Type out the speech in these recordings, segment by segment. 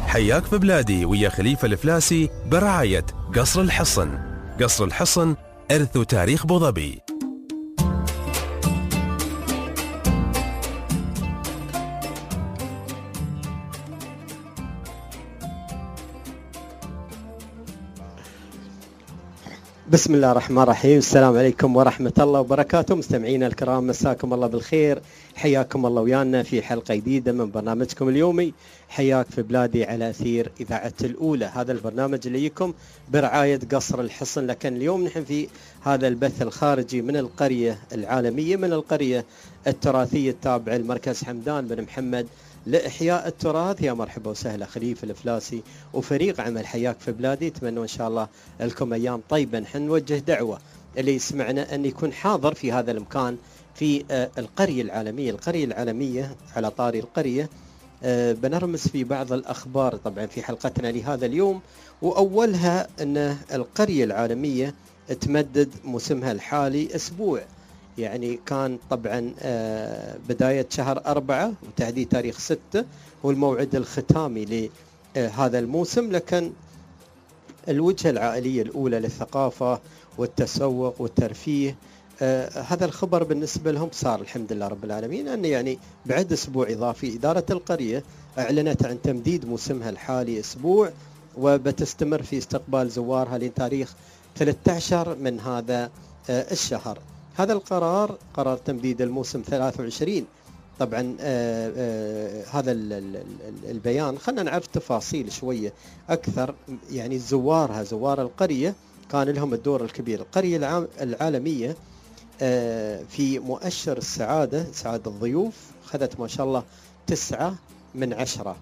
حياك في بلادي ويا خليفة الفلاسي برعاية قصر الحصن. قصر الحصن إرث وتاريخ أبوظبي. بسم الله الرحمن الرحيم. السلام عليكم ورحمة الله وبركاته. مستمعينا الكرام، مساكم الله بالخير، حياكم الله ويانا في حلقة جديدة من برنامجكم اليومي حياك في بلادي على أثير إذاعة الأولى. هذا البرنامج اللي يجيكم برعاية قصر الحصن، لكن اليوم نحن في هذا البث الخارجي من القرية العالمية، من القرية التراثية التابعة لمركز حمدان بن محمد لإحياء التراث. يا مرحبا وسهلا خليفة الفلاسي وفريق عمل حياك في بلادي. اتمنى إن شاء الله لكم أيام طيبة. نحن نوجه دعوة اللي يسمعنا أن يكون حاضر في هذا المكان في القرية العالمية. القرية العالمية على طاري القرية بنرمز في بعض الأخبار طبعا في حلقتنا لهذا اليوم، وأولها أن القرية العالمية تمدد موسمها الحالي أسبوع. يعني كان طبعا بداية شهر 4 وتحديد تاريخ 6 هو الموعد الختامي لهذا الموسم، لكن الوجهة العائلية الأولى للثقافة والتسوق والترفيه هذا الخبر بالنسبة لهم صار الحمد لله رب العالمين، أن يعني بعد أسبوع إضافي إدارة القرية أعلنت عن تمديد موسمها الحالي أسبوع، وبتستمر في استقبال زوارها لتاريخ 13 من هذا الشهر. هذا القرار قرار تمديد الموسم 23. طبعا هذا البيان خلنا نعرف تفاصيل شوية أكثر. يعني زوار القرية كان لهم الدور الكبير. القرية العالمية في مؤشر السعادة، سعادة الضيوف، خذت ما شاء الله 9 من 10.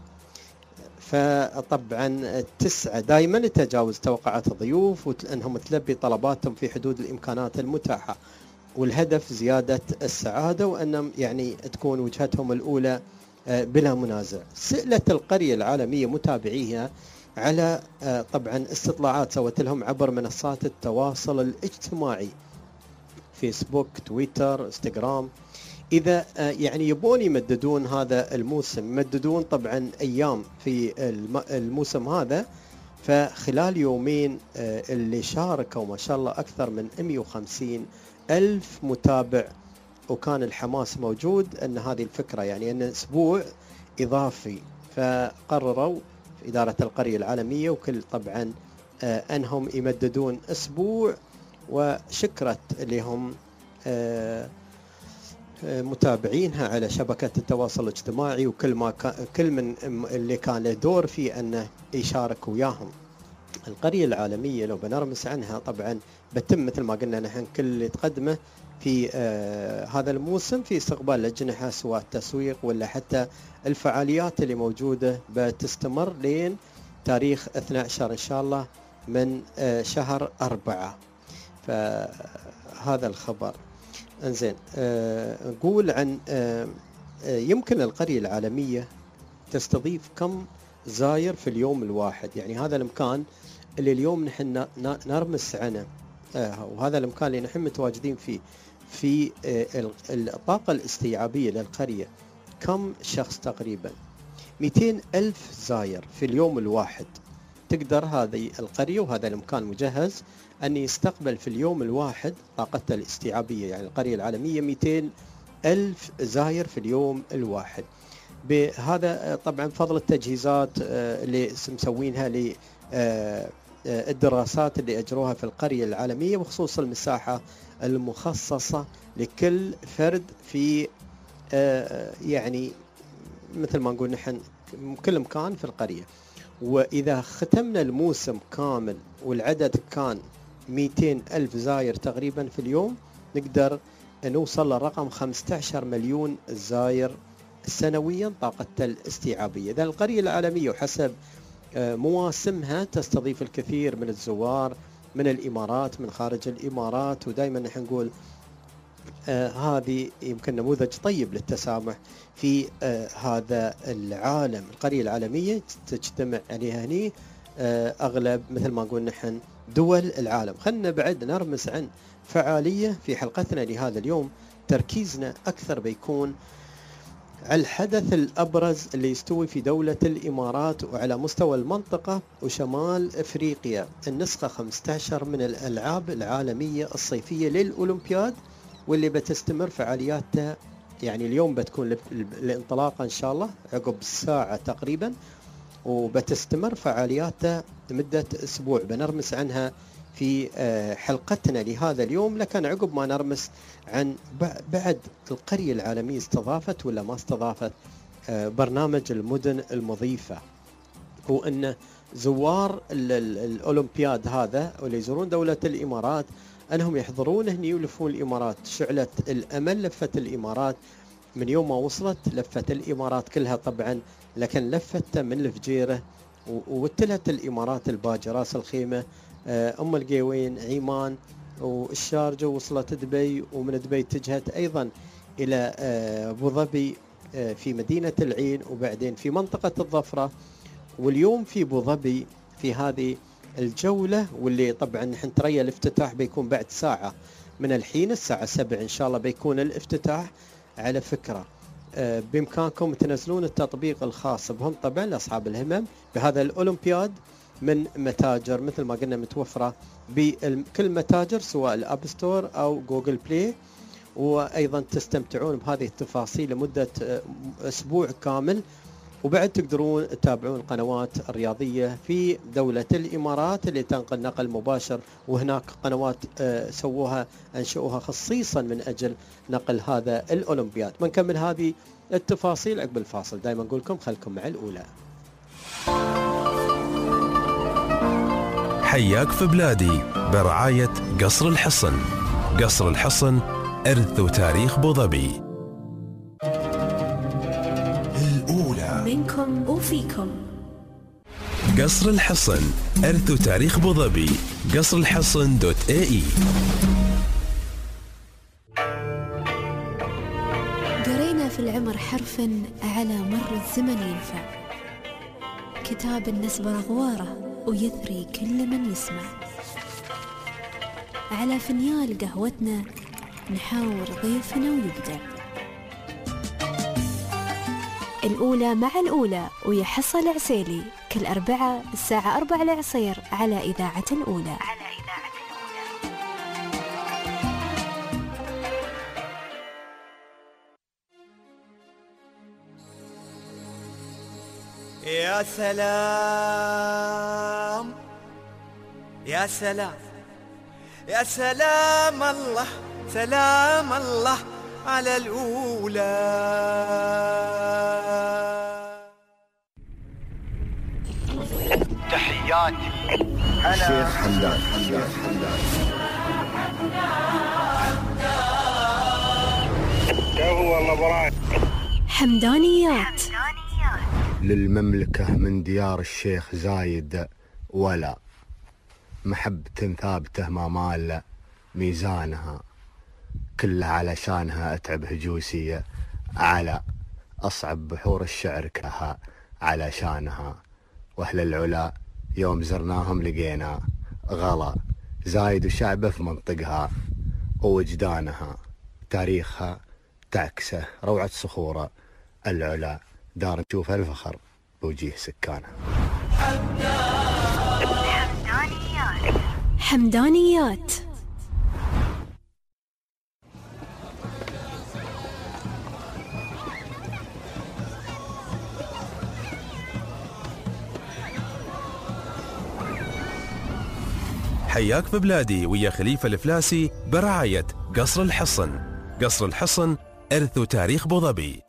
فطبعا 9 دائما تجاوز توقعات الضيوف، وأنهم تلبي طلباتهم في حدود الإمكانات المتاحة، والهدف زيادة السعادة، وأن يعني تكون وجهتهم الأولى بلا منازع. سئلت القرية العالمية متابعيها على طبعا استطلاعات سوت لهم عبر منصات التواصل الاجتماعي فيسبوك، تويتر، انستغرام، إذا يعني يبون يمددون هذا الموسم، يمددون طبعا أيام في الموسم هذا. فخلال يومين اللي شاركوا ما شاء الله أكثر من 150,000 متابع، وكان الحماس موجود أن هذه الفكرة يعني أن أسبوع إضافي. فقرروا في إدارة القرية العالمية وكل طبعا أنهم يمددون أسبوع، وشكرت لهم متابعينها على شبكة التواصل الاجتماعي، وكل كل من اللي كان له دور في أنه يشارك وياهم. القرية العالمية لو بنرمس عنها طبعا بتم مثل ما قلنا نحن كل اللي تقدمه في هذا الموسم في استقبال الأجنحة، سواء التسويق ولا حتى الفعاليات اللي موجودة بتستمر لين تاريخ 12 إن شاء الله من شهر 4. فهذا الخبر. انزين، نقول عن يمكن القرية العالمية تستضيف كم زاير في اليوم الواحد. يعني هذا المكان اللي اليوم نحن نرمس عنه، وهذا المكان اللي نحن متواجدين فيه، في الطاقة الاستيعابية للقرية كم شخص؟ تقريبا 200,000 زاير في اليوم الواحد. تقدر هذه القرية وهذا المكان مجهز أن يستقبل في اليوم الواحد طاقته الاستيعابية. يعني القرية العالمية 200,000 زاير في اليوم الواحد. بهذا طبعا فضل التجهيزات اللي مسوينها للدراسات اللي أجروها في القرية العالمية، وخصوص المساحة المخصصة لكل فرد في يعني مثل ما نقول نحن كل مكان في القرية. وإذا ختمنا الموسم كامل والعدد كان 200,000 زاير تقريبا في اليوم، نقدر نوصل لرقم 15 مليون زاير سنويا طاقة الاستيعابية. إذا القرية العالمية وحسب مواسمها تستضيف الكثير من الزوار من الإمارات، من خارج الإمارات، ودائما نحن نقول هذه يمكن نموذج طيب للتسامح في هذا العالم. القرية العالمية تجتمع عليها هني أغلب مثل ما نقول نحن دول العالم. خلنا بعد نرمز عن فعالية في حلقتنا لهذا اليوم. تركيزنا أكثر بيكون الحدث الأبرز اللي يستوي في دولة الإمارات وعلى مستوى المنطقة وشمال أفريقيا، النسخة 15 من الألعاب العالمية الصيفية للأولمبياد، واللي بتستمر فعالياتها يعني اليوم بتكون الانطلاقة إن شاء الله عقب ساعة تقريبا، وبتستمر فعالياتها لمدة أسبوع. بنرمس عنها في حلقتنا لهذا اليوم، لكن عقب ما نرمس عن بعد القرية العالمية استضافت ولا ما استضافت برنامج المدن المضيفة، هو أن زوار الأولمبياد هذا واللي يزورون دولة الإمارات أنهم يحضرون هني ويلفون الإمارات. شعلة الأمل لفت الإمارات من يوم ما وصلت، لفت الإمارات كلها طبعا، لكن لفت من الفجيرة ووتلت الإمارات الباجة، راس الخيمة، أم القيوين، عمان والشارجة، وصلت دبي، ومن دبي اتجهت أيضا إلى أبو ظبي في مدينة العين، وبعدين في منطقة الظفرة، واليوم في أبو ظبي في هذه الجولة، واللي طبعا حنتريا الافتتاح بيكون بعد ساعة من الحين، الساعة 7 إن شاء الله بيكون الافتتاح. على فكرة بإمكانكم تنزلون التطبيق الخاص بهم طبعا لأصحاب الهمم بهذا الأولمبياد من متاجر مثل ما قلنا متوفرة بكل متاجر سواء الأب ستور أو جوجل بلاي، وأيضا تستمتعون بهذه التفاصيل لمدة أسبوع كامل. وبعد تقدرون تتابعون القنوات الرياضية في دولة الإمارات اللي تنقل نقل مباشر، وهناك قنوات سووها أنشأوها خصيصا من أجل نقل هذا الأولمبياد. بنكمل هذه التفاصيل عقب الفاصل. دائما نقول لكم خلكم مع الأولى. حياك في بلادي برعاية قصر الحصن. قصر الحصن إرث وتاريخ أبو ظبي. الأولى منكم وفيكم. قصر الحصن إرث وتاريخ أبو ظبي. قصر الحصن .ae. قرينا في العمر حرفا على مر الزمن ينفع، كتاب النسبة غواره ويثري كل من يسمع. على فنيال قهوتنا نحاور ضيفنا ويبدع. الأولى مع الأولى ويحصل العسيلي كل أربعة الساعة 4 العصير على إذاعة الأولى. يا سلام يا سلام يا سلام الله، سلام الله على الأولى. تحياتي أنا الشيخ حمدان. والله براي حمدانيات للمملكة من ديار الشيخ زايد، ولا محبة ثابتة ما مال ميزانها، كلها علشانها أتعب هجوسي على أصعب بحور الشعر كها علشانها. وأهل العلا يوم زرناهم لقينا غلا زايد وشعبه في منطقها ووجدانها، تاريخها تعكسه روعة صخورة العلا، دار نشوف الفخر بوجيه سكانها. حمدانيات. حياك في بلادي ويا خليفة الفلاسي برعاية قصر الحصن. قصر الحصن إرث وتاريخ أبو ظبي.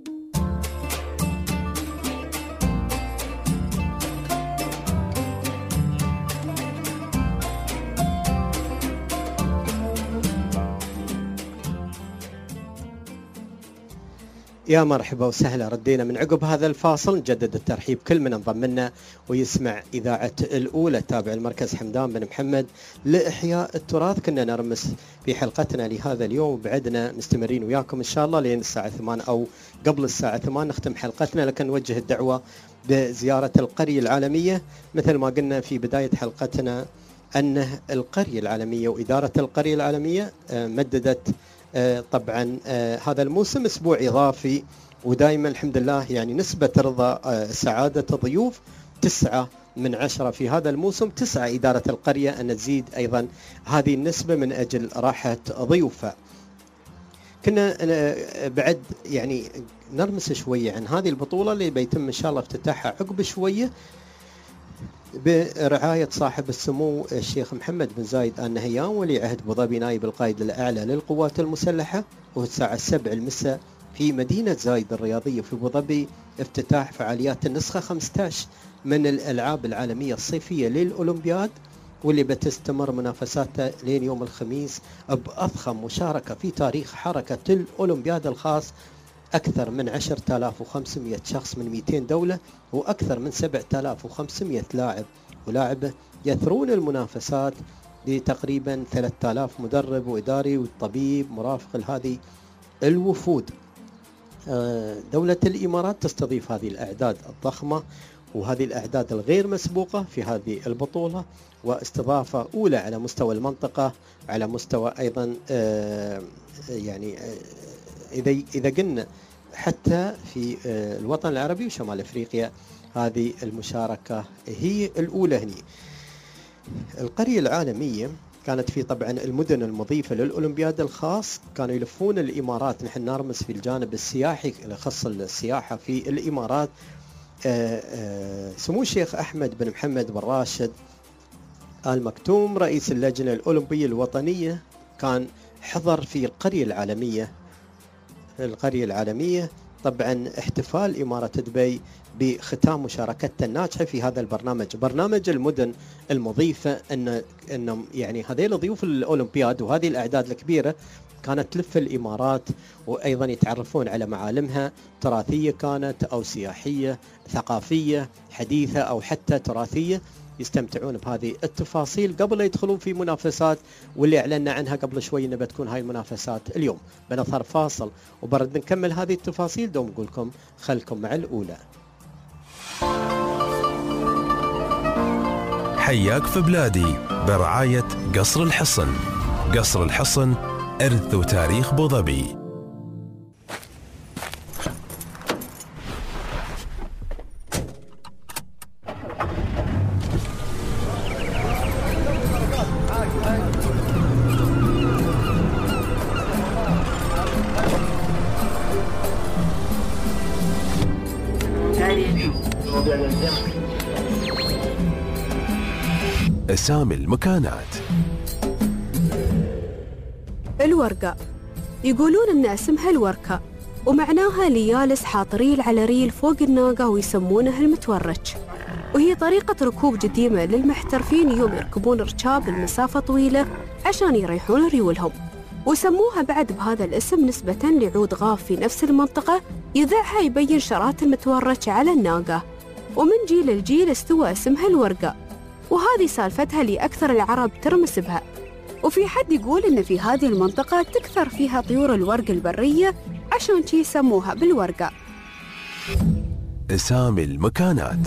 يا مرحبا وسهلا، ردينا من عقب هذا الفاصل. نجدد الترحيب كل من انضم لنا ويسمع إذاعة الأولى تابع المركز حمدان بن محمد لإحياء التراث. كنا نرمس في حلقتنا لهذا اليوم، وبعدنا مستمرين وياكم إن شاء الله لين الساعة 8 أو قبل الساعة 8 نختم حلقتنا، لكن نوجه الدعوة بزيارة القرية العالمية. مثل ما قلنا في بداية حلقتنا أن القرية العالمية وإدارة القرية العالمية مددت طبعا هذا الموسم أسبوع إضافي ودائما الحمد لله يعني نسبة رضا سعادة الضيوف 9/10 في هذا الموسم. 9 إدارة القرية أن تزيد أيضا هذه النسبة من أجل راحة ضيوفها. كنا بعد يعني نرمس شوية عن هذه البطولة اللي بيتم إن شاء الله افتتاحها عقب شوية برعاية صاحب السمو الشيخ محمد بن زايد آل نهيان ولي عهد أبو ظبي نائب القائد الأعلى للقوات المسلحة، والساعة 7 المساء في مدينة زايد الرياضية في أبو ظبي افتتاح فعاليات النسخة 15 من الألعاب العالمية الصيفية للأولمبياد، واللي بتستمر منافساتها لين يوم الخميس بأضخم مشاركة في تاريخ حركة الأولمبياد الخاص. أكثر من 10,500 شخص من 200 دولة وأكثر من 7,500 لاعب ولاعبة يثرون المنافسات لتقريبا 3,000 مدرب وإداري وطبيب مرافق لهذه الوفود. دولة الإمارات تستضيف هذه الأعداد الضخمة وهذه الأعداد الغير مسبوقة في هذه البطولة، واستضافة أولى على مستوى المنطقة، على مستوى أيضا يعني إذا قلنا حتى في الوطن العربي وشمال أفريقيا هذه المشاركة هي الأولى هنا. القرية العالمية كانت في طبعا المدن المضيفة للأولمبياد الخاص، كانوا يلفون الإمارات. نحن نرمز في الجانب السياحي اللي يخص السياحة في الإمارات. سمو الشيخ أحمد بن محمد بن راشد آل مكتوم رئيس اللجنة الأولمبية الوطنية كان حضر في القرية العالمية طبعا احتفال إمارة دبي بختام مشاركتها الناجحة في هذا برنامج المدن المضيفة. أن يعني هذيل ضيوف الأولمبياد وهذه الأعداد الكبيرة كانت تلف الإمارات، وأيضا يتعرفون على معالمها تراثية كانت أو سياحية ثقافية حديثة أو حتى تراثية، يستمتعون بهذه التفاصيل قبل لا يدخلون في منافسات واللي أعلنا عنها قبل شوي إنها بتكون هاي المنافسات اليوم. بنظهر فاصل وبرد نكمل هذه التفاصيل. دوم نقول لكم خلكم مع الأولى. حياك في بلادي برعاية قصر الحصن. قصر الحصن إرث وتاريخ أبو ظبي. أسامي المكانات. الورقة يقولون ان اسمها الوركة ومعناها ليالس حاطريل على ريل فوق الناقة ويسمونها المتورج، وهي طريقة ركوب قديمة للمحترفين يوم يركبون ركاب المسافة طويلة عشان يريحون ريولهم، وسموها بعد بهذا الاسم نسبة لعود غاف في نفس المنطقة يذعها يبين شرات المتورج على الناقة، ومن جيل الجيل استوى اسمها الورقة، وهذه سالفتها لأكثر العرب ترمس بها. وفي حد يقول إن في هذه المنطقة تكثر فيها طيور الورق البرية عشان شي يسموها بالورقة. أسامي المكانات.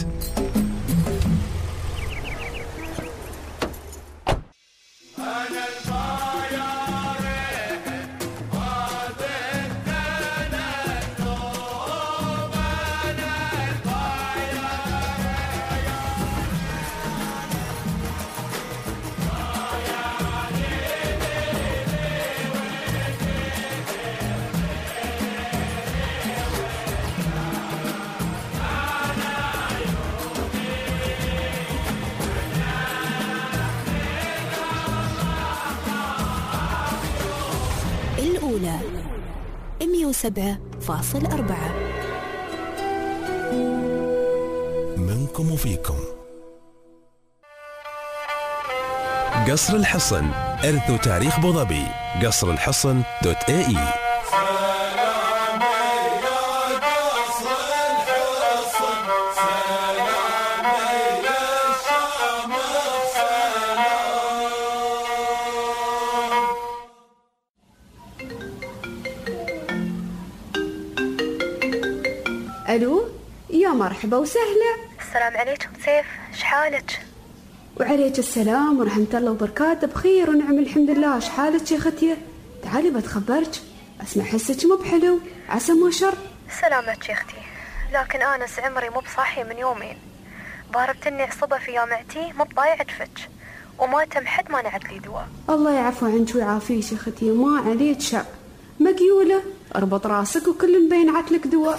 الأولى 107.4 منكم وفيكم. قصر الحصن إرث وتاريخ أبو ظبي. قصر الحصن .ae. ألو، يا مرحبا وسهلا. السلام عليكم سيف، شحالك؟ وعليك السلام ورحمة الله وبركاته، بخير ونعم الحمد لله. شحالك يا ختية؟ تعالي بتخبرك، أسمع حسك مو بحلو، عسى ما شر. سلامتك يا أختي، لكن آنس عمري مو بصاحي من يومين، باربتني عصبة في يامعتي مو بضايعة فتش، وما تم حد ما نعت لي دواء. الله يعفو عنك ويعافيك يا اختي، ما عليك شع، مقيولة اربط راسك وكل بينعت لك دواء.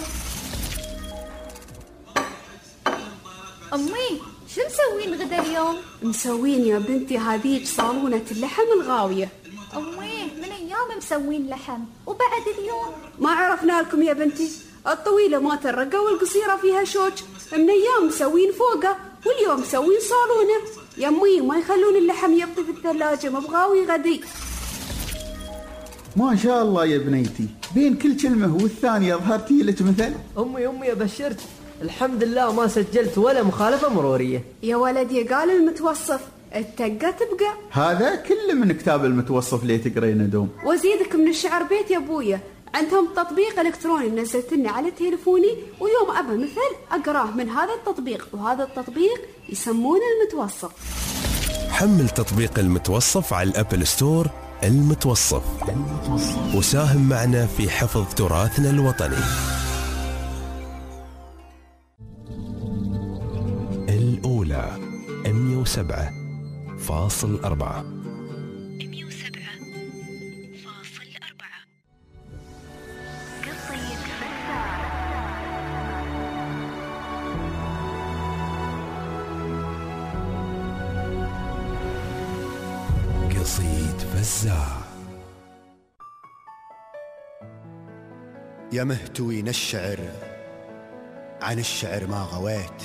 أمي شو مسوين غدا اليوم؟ مسوين يا بنتي هذيك صالونة اللحم الغاوية. أمي من أيام مسوين لحم وبعد اليوم ما عرفنا لكم يا بنتي، الطويلة ما ترقى والقصيرة فيها شوك، من أيام مسوين فوقه واليوم مسوين صالونة. يا أمي ما يخلون اللحم يبطي في الثلاجة، مبغاوي غدي. ما شاء الله يا بنيتي، بين كل كلمة والثانية ظهرتي لك مثل. أمي أبشرت، الحمد لله ما سجلت ولا مخالفة مرورية. يا ولدي قال المتوصف التقى تبقى. هذا كله من كتاب المتوصف اللي تقرينه دوم. وزيدك من الشعر بيت يا ابويا، عندهم تطبيق الكتروني نزلت لنا على تليفوني، ويوم ابى مثل اقراه من هذا التطبيق، وهذا التطبيق يسمونه المتوصف. حمل تطبيق المتوصف على الابل ستور. المتوصف وساهم معنا في حفظ تراثنا الوطني. الأولى 107.4. قصيد فزاع. يا مهتوين الشعر عن الشعر ما غويت،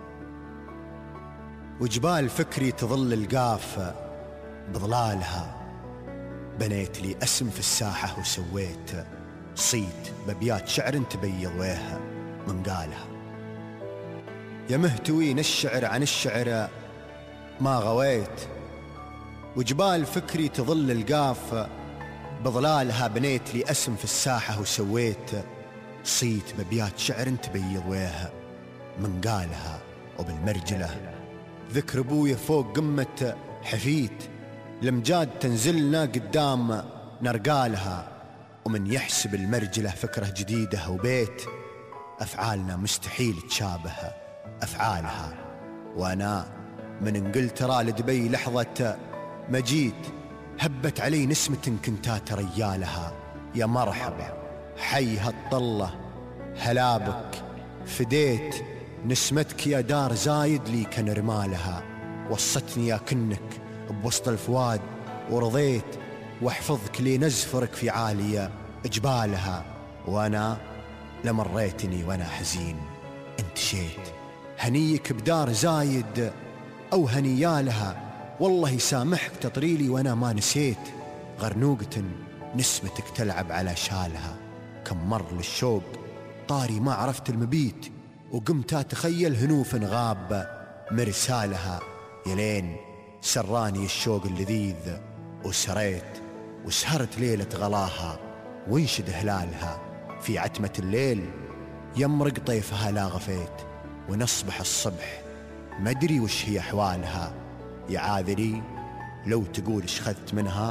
وجبال فكري تظل القاف بظلالها، بنيت لي اسم في الساحة وسويت صيت ببيات شعر تبيض ويها من قالها. يا مهتوين الشعر عن الشعر ما غويت، وجبال فكري تظل القاف بظلالها، بنيت لي اسم في الساحة وسويت صيت ببيات شعر تبيض ويها من قالها. وبالمرجلة ذكر ابويا فوق قمة حفيت، لمجاد تنزلنا قدام نرقالها، ومن يحسب المرجلة فكرة جديدة وبيت، أفعالنا مستحيل تشابه أفعالها. وأنا من انجلترا لدبي لحظة مجيت، هبت علي نسمة كنتات ريالها. يا مرحبا حي هالطلة هلابك، فديت نسمتك يا دار زايد لي كان رمالها. وصتني يا كنك بوسط الفواد ورضيت، واحفظك لي نزفرك في عالية جبالها. وانا لمريتني وانا حزين انتشيت، هنيك بدار زايد او هنيالها، والله يسامحك تطريلي وانا ما نسيت. غرنوقة نسمتك تلعب على شالها، كم مر للشوق طاري ما عرفت المبيت، وقمت اتخيل هنوف غاب مرسالها. يلين سراني الشوق اللذيذ وسريت، وسهرت ليلة غلاها وانشد هلالها. في عتمة الليل يمرق طيفها لا غفيت، ونصبح الصبح ما ادري وش هي احوالها. يا عاذري لو تقول اش خذت منها،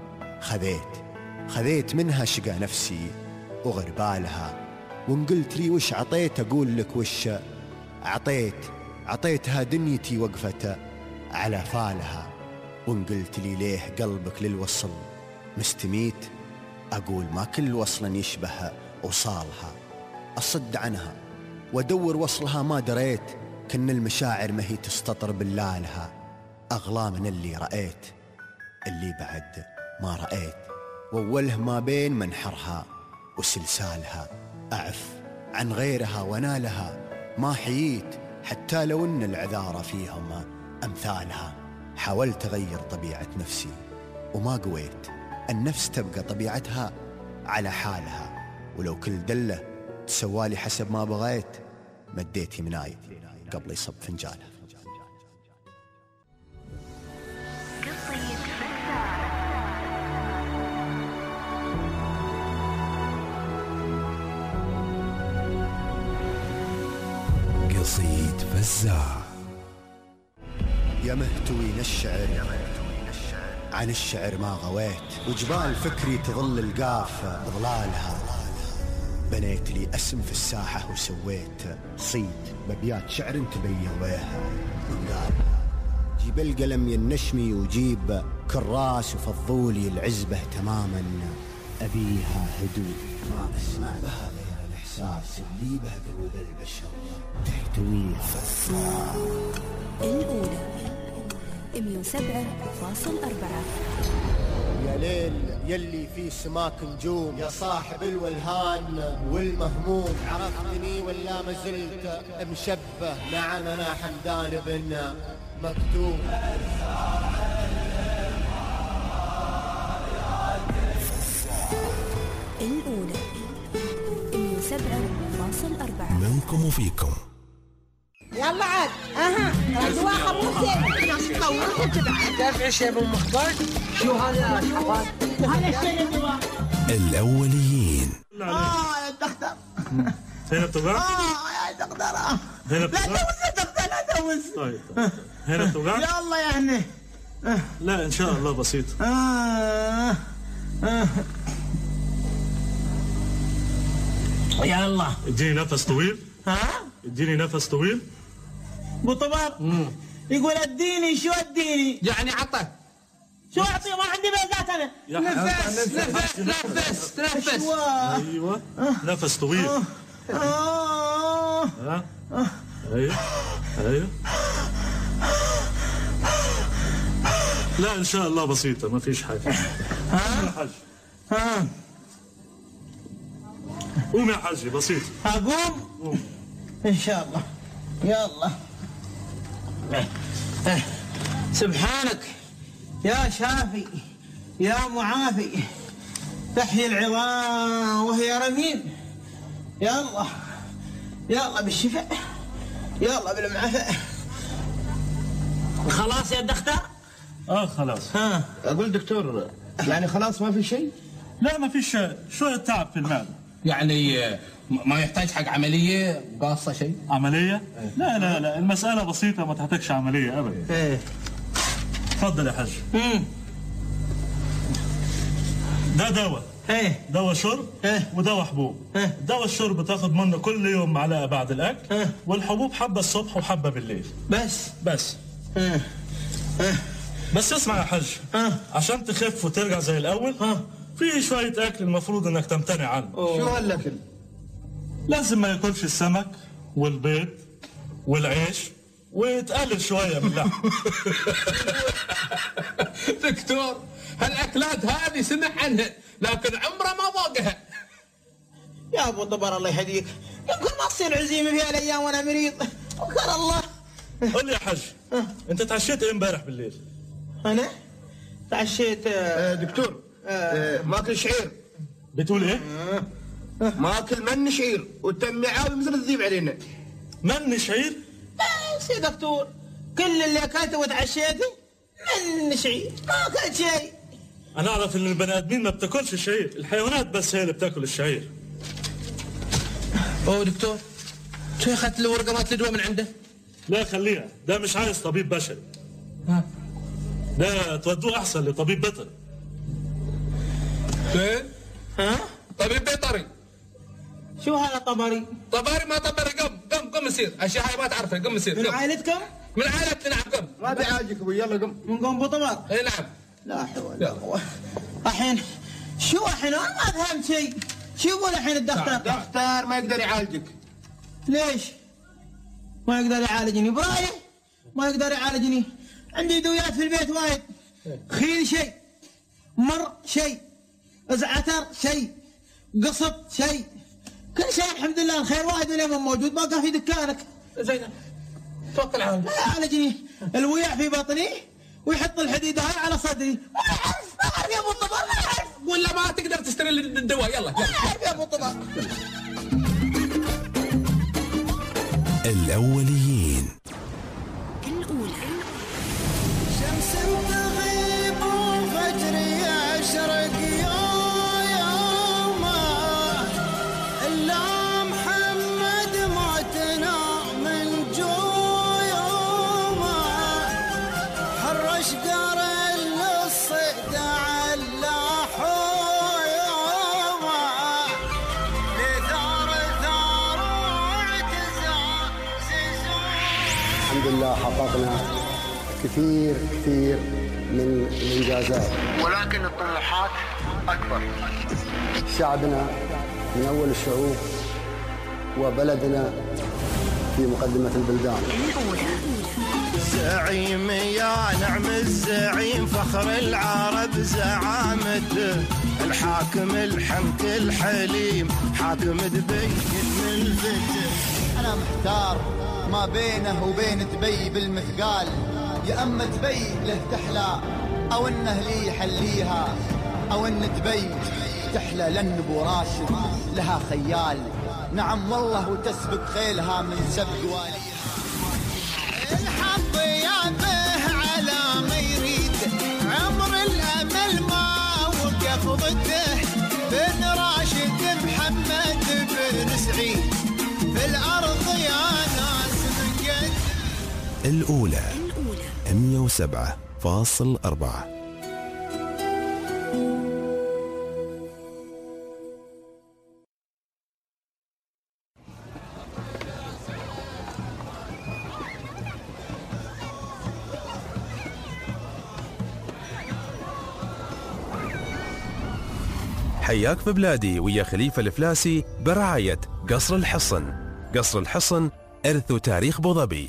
خذيت منها شقى نفسي وغربالها. وان قلت لي وش عطيت اقول لك وش عطيتها دنيتي وقفت على فالها. وان قلت لي ليه قلبك للوصل مستميت، اقول ما كل وصل يشبه وصالها. اصد عنها وادور وصلها ما دريت، كن المشاعر ما هي تستطر باللالها. اغلى من اللي رأيت اللي بعد ما رأيت، ووله ما بين منحرها وسلسالها. أعف عن غيرها ونالها ما حييت، حتى لو ان العذارى فيهم أمثالها. حاولت أغير طبيعة نفسي وما قويت، النفس تبقى طبيعتها على حالها، ولو كل دلة تسوالي حسب ما بغيت، مديت يمناي قبل يصب فنجالها. قصيد فزاع. يا مهتوين الشعر عن الشعر ما غويت، وجبال فكري تظل القاف بظلالها، بنيت لي اسم في الساحة وسويت صيد ببيات شعر تبين وياها. قال جيب القلم ينشمي وجيب كراس وفضولي العزبة تماما، أبيها هدوء ما أسمع بها غير الإحساس اللي به قلوب البشر تحتويها. الأولى 107.4. يا ليل يلي في سماك نجوم، يا صاحب الولهان والمهموم، عرفتني ولا ما زلت مشبه؟ نعم أنا حمدان بن مكتوم. الأولى 107.4. منكم وفيكم. يلا عاد اردوا خبوزه قوموا تبعد دافع شيء من مخبر. شو هذا شحطات وهذا الشيء اللي الأوليين. يا دكتور هنا بتوجع؟ يا دكتور هنا بتوجع؟ لا توز يا دكتور لا توز. طيب هنا بتوجع؟ يا الله يا هني. لا إن شاء الله بسيط. يا الله اديني نفس طويل. اديني نفس طويل. ابو طبار يقول اديني شو اديني؟ يعني عطى شو اعطيه؟ ما عندي بيزات انا. نفس ايوه نفس طويل. ايوه لا ان شاء الله بسيطه ما فيش حاجه. قوم يا حاج. قوم يا حاجي بسيط. اقوم ان شاء الله. يا الله سبحانك يا شافي يا معافي، تحيي العظام وهي رميم. يا الله يا الله بالشفاء، يا الله بالمعافاة. خلاص يا دكتور؟ خلاص. اقول دكتور يعني خلاص ما في شيء؟ لا ما فيش شويه تعب في المعده. يعني ما يحتاج حق عمليه قاصه شيء؟ عمليه؟ لا المساله بسيطه ما تحتاجش عمليه ابدا. تفضل يا حاج. ده دواء. دواء شرب ودواء حبوب. دواء الشرب تاخد منه كل يوم معلقه بعد الاكل، والحبوب حبه الصبح وحبه بالليل. بس بس اسمع يا حاج، عشان تخف وترجع زي الاول في شويه اكل المفروض انك تمتنع عنه. شو هالاكل؟ لازم ما ياكلش السمك والبيض والعيش، وتقلل شويه من اللحم. دكتور هالاكلات هذه سمع عنها لكن عمره ما ذاقها. يا ابو طبر الله يهديك، يمكن ما تصير عزيمه في هالايام وانا مريض. وكر الله. قول لي يا حاج، انت تعشيت ايه امبارح بالليل؟ انا تعشيت دكتور ماكل شعير. بتقول ايه؟ ماكل من شعير والتمعاوي مثل الذيب علينا. من شعير؟ بس يا دكتور كل اللي اكلته وتعشيته من شعير، ما اكلت شيء. انا اعرف ان البني ادمين ما بتاكلش الشعير، الحيوانات بس هي اللي بتاكل الشعير. دكتور شو اخذت الورقه مالت الدواء من عنده؟ لا خليها، ده مش عايز طبيب بشري. ده تودوه احسن لطبيب بيطري. فين؟ طبيب بيطري. شو هذا طبري؟ طبري ما طبري. قم يصير اشياء هاي ما تعرفها. قم يصير. من عائلتكم؟ من عائلتنا نعم. قم ما بيعالجك ابوي يلا قم. من قوم ابو طبر؟ اي نعم. لا حول ولا قوه. الحين شو الحين انا ما فهمت شيء. شو يقول الحين الدكتور؟ دكتور ما يقدر يعالجك. ليش؟ ما يقدر يعالجني برايه؟ ما يقدر يعالجني. عندي دويات في البيت وايد. خيل شيء، مر شيء، زعتر شيء، قصب شيء، كل شيء الحمد لله الخير وايد اليوم موجود. باقي في دكانك. زين توكل على الله. يعالجني الوياع في بطني ويحط الحديده هاي على صدري. ما اعرف يا ابو طبر، ما اعرف. ولا ما تقدر تشتري الدواء. يلا ما اعرف يا ابو طبر. الأوليين. الأولى شمس تغيب وفجر يشرق يوما، إلا محمد موتنا من جيوما، حرش قرن للصيد على حيوما، ليك لله حققنا كثير من الإنجازات، ولكن الطموحات أكبر. شعبنا من أول الشعوب وبلدنا في مقدمة البلدان. زعيم يا نعم الزعيم فخر العرب زعامته، الحاكم الحمك الحليم حاكم دبي من الفتح. أنا محتار ما بينه وبين دبي بالمثقال، يا أما دبي له تحلى أو إنه لي يحليها، أو إن دبي تحلى لأن أبو راشد لها خيال. نعم والله وتسبق خيلها من سبق واليها. الحظ يابه على ما يريد، عمر الأمل ما وقف ضده، بن راشد محمد بن سعيد في الأرض يا ناس من قد. الأولى 107.4. حياك في بلادي ويا خليفة الفلاسي برعاية قصر الحصن. قصر الحصن إرث وتاريخ أبو ظبي.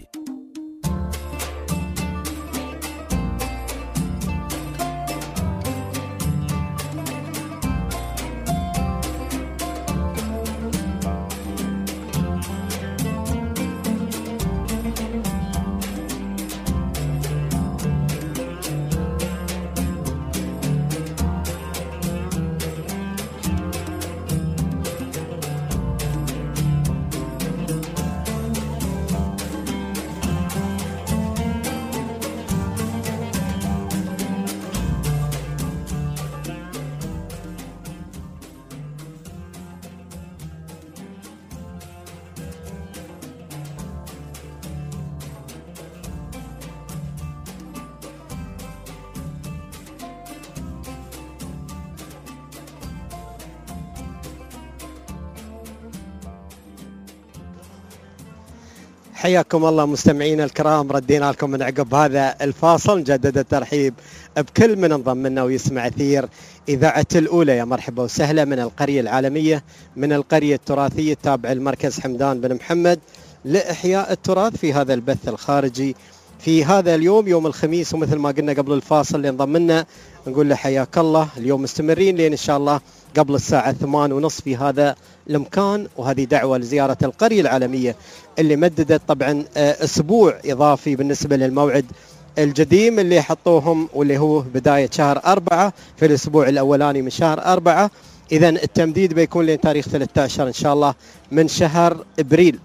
حياكم الله مستمعينا الكرام، ردينا لكم من عقب هذا الفاصل. نجدد الترحيب بكل من انضم لنا ويسمع أثير إذاعة الأولى. يا مرحبا وسهلا من القرية العالمية، من القرية التراثية التابعة لمركز حمدان بن محمد لإحياء التراث في هذا البث الخارجي في هذا اليوم، يوم الخميس. ومثل ما قلنا قبل الفاصل اللي انضم لنا نقول له حياك الله. اليوم مستمرين لين إن شاء الله قبل الساعة 8:30 في هذا المكان، وهذه دعوة لزيارة القرية العالمية اللي مددت طبعا أسبوع إضافي بالنسبة للموعد القديم اللي حطوهم، واللي هو بداية شهر 4 في الأسبوع الأولاني من شهر 4. إذا التمديد بيكون لين تاريخ 13 إن شاء الله من شهر إبريل.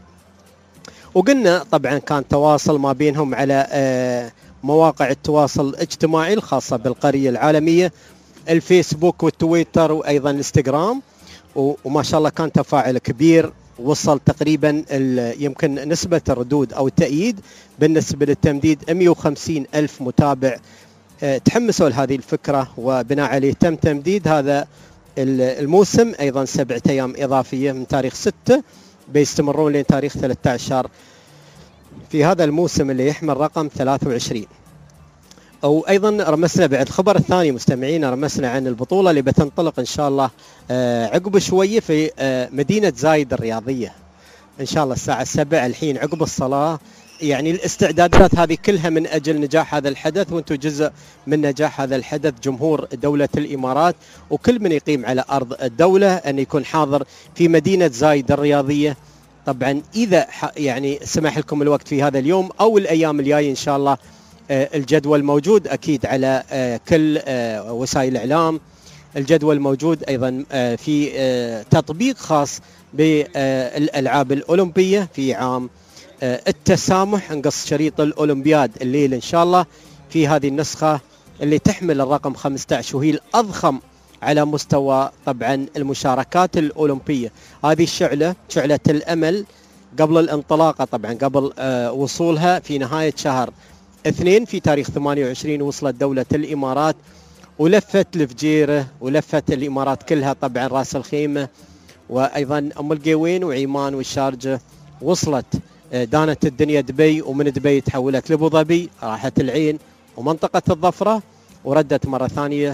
وقلنا طبعا كان تواصل ما بينهم على مواقع التواصل الاجتماعي الخاصة بالقرية العالمية، الفيسبوك والتويتر وأيضا الانستغرام، وما شاء الله كان تفاعل كبير. وصل تقريبا يمكن نسبة الردود أو التأييد بالنسبة للتمديد 150 ألف متابع تحمسوا لهذه الفكرة، وبناء عليه تم تمديد هذا الموسم أيضا 7 أيام إضافية من تاريخ 6 بيستمرون لين تاريخ 13 في هذا الموسم اللي يحمل رقم 23. أو أيضا رمسنا بعد الخبر الثاني مستمعين، رمسنا عن البطولة اللي بتنطلق إن شاء الله عقب شوية في مدينة زايد الرياضية إن شاء الله الساعة 7 الحين عقب الصلاة. يعني الاستعدادات هذه كلها من أجل نجاح هذا الحدث، وأنتم جزء من نجاح هذا الحدث. جمهور دولة الإمارات وكل من يقيم على أرض الدولة أن يكون حاضر في مدينة زايد الرياضية. طبعا إذا يعني سمح لكم الوقت في هذا اليوم أو الأيام الجاية إن شاء الله الجدول موجود أكيد على كل وسائل الإعلام. الجدول موجود أيضا في تطبيق خاص بالألعاب الأولمبية في عام التسامح، نقص شريط الأولمبياد الليل إن شاء الله في هذه النسخة اللي تحمل الرقم 15، وهي الأضخم على مستوى طبعا المشاركات الأولمبية. هذه شعلة الأمل قبل الانطلاقة، طبعا قبل وصولها في نهاية شهر 2 في تاريخ 28 وصلت دولة الإمارات ولفت الفجيرة ولفت الإمارات كلها، طبعا راس الخيمة وأيضا أم القوين وعيمان والشارجة. وصلت دانت الدنيا دبي، ومن دبي تحولت لأبو ظبي، راحت العين ومنطقة الظفرة، وردت مرة ثانية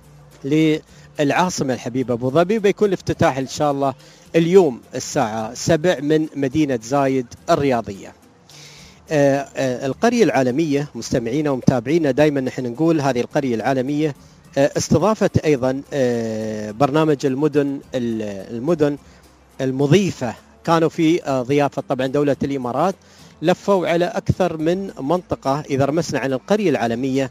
للعاصمة الحبيبة أبو ظبي. بيكون الافتتاح إن شاء الله اليوم الساعة 7 من مدينة زايد الرياضية. القرية العالمية مستمعينا ومتابعينا، دائما نحن نقول هذه القرية العالمية استضافت أيضا برنامج المدن المضيفة، كانوا في ضيافة طبعا دولة الإمارات، لفوا على أكثر من منطقة. إذا رمسنا عن القرية العالمية،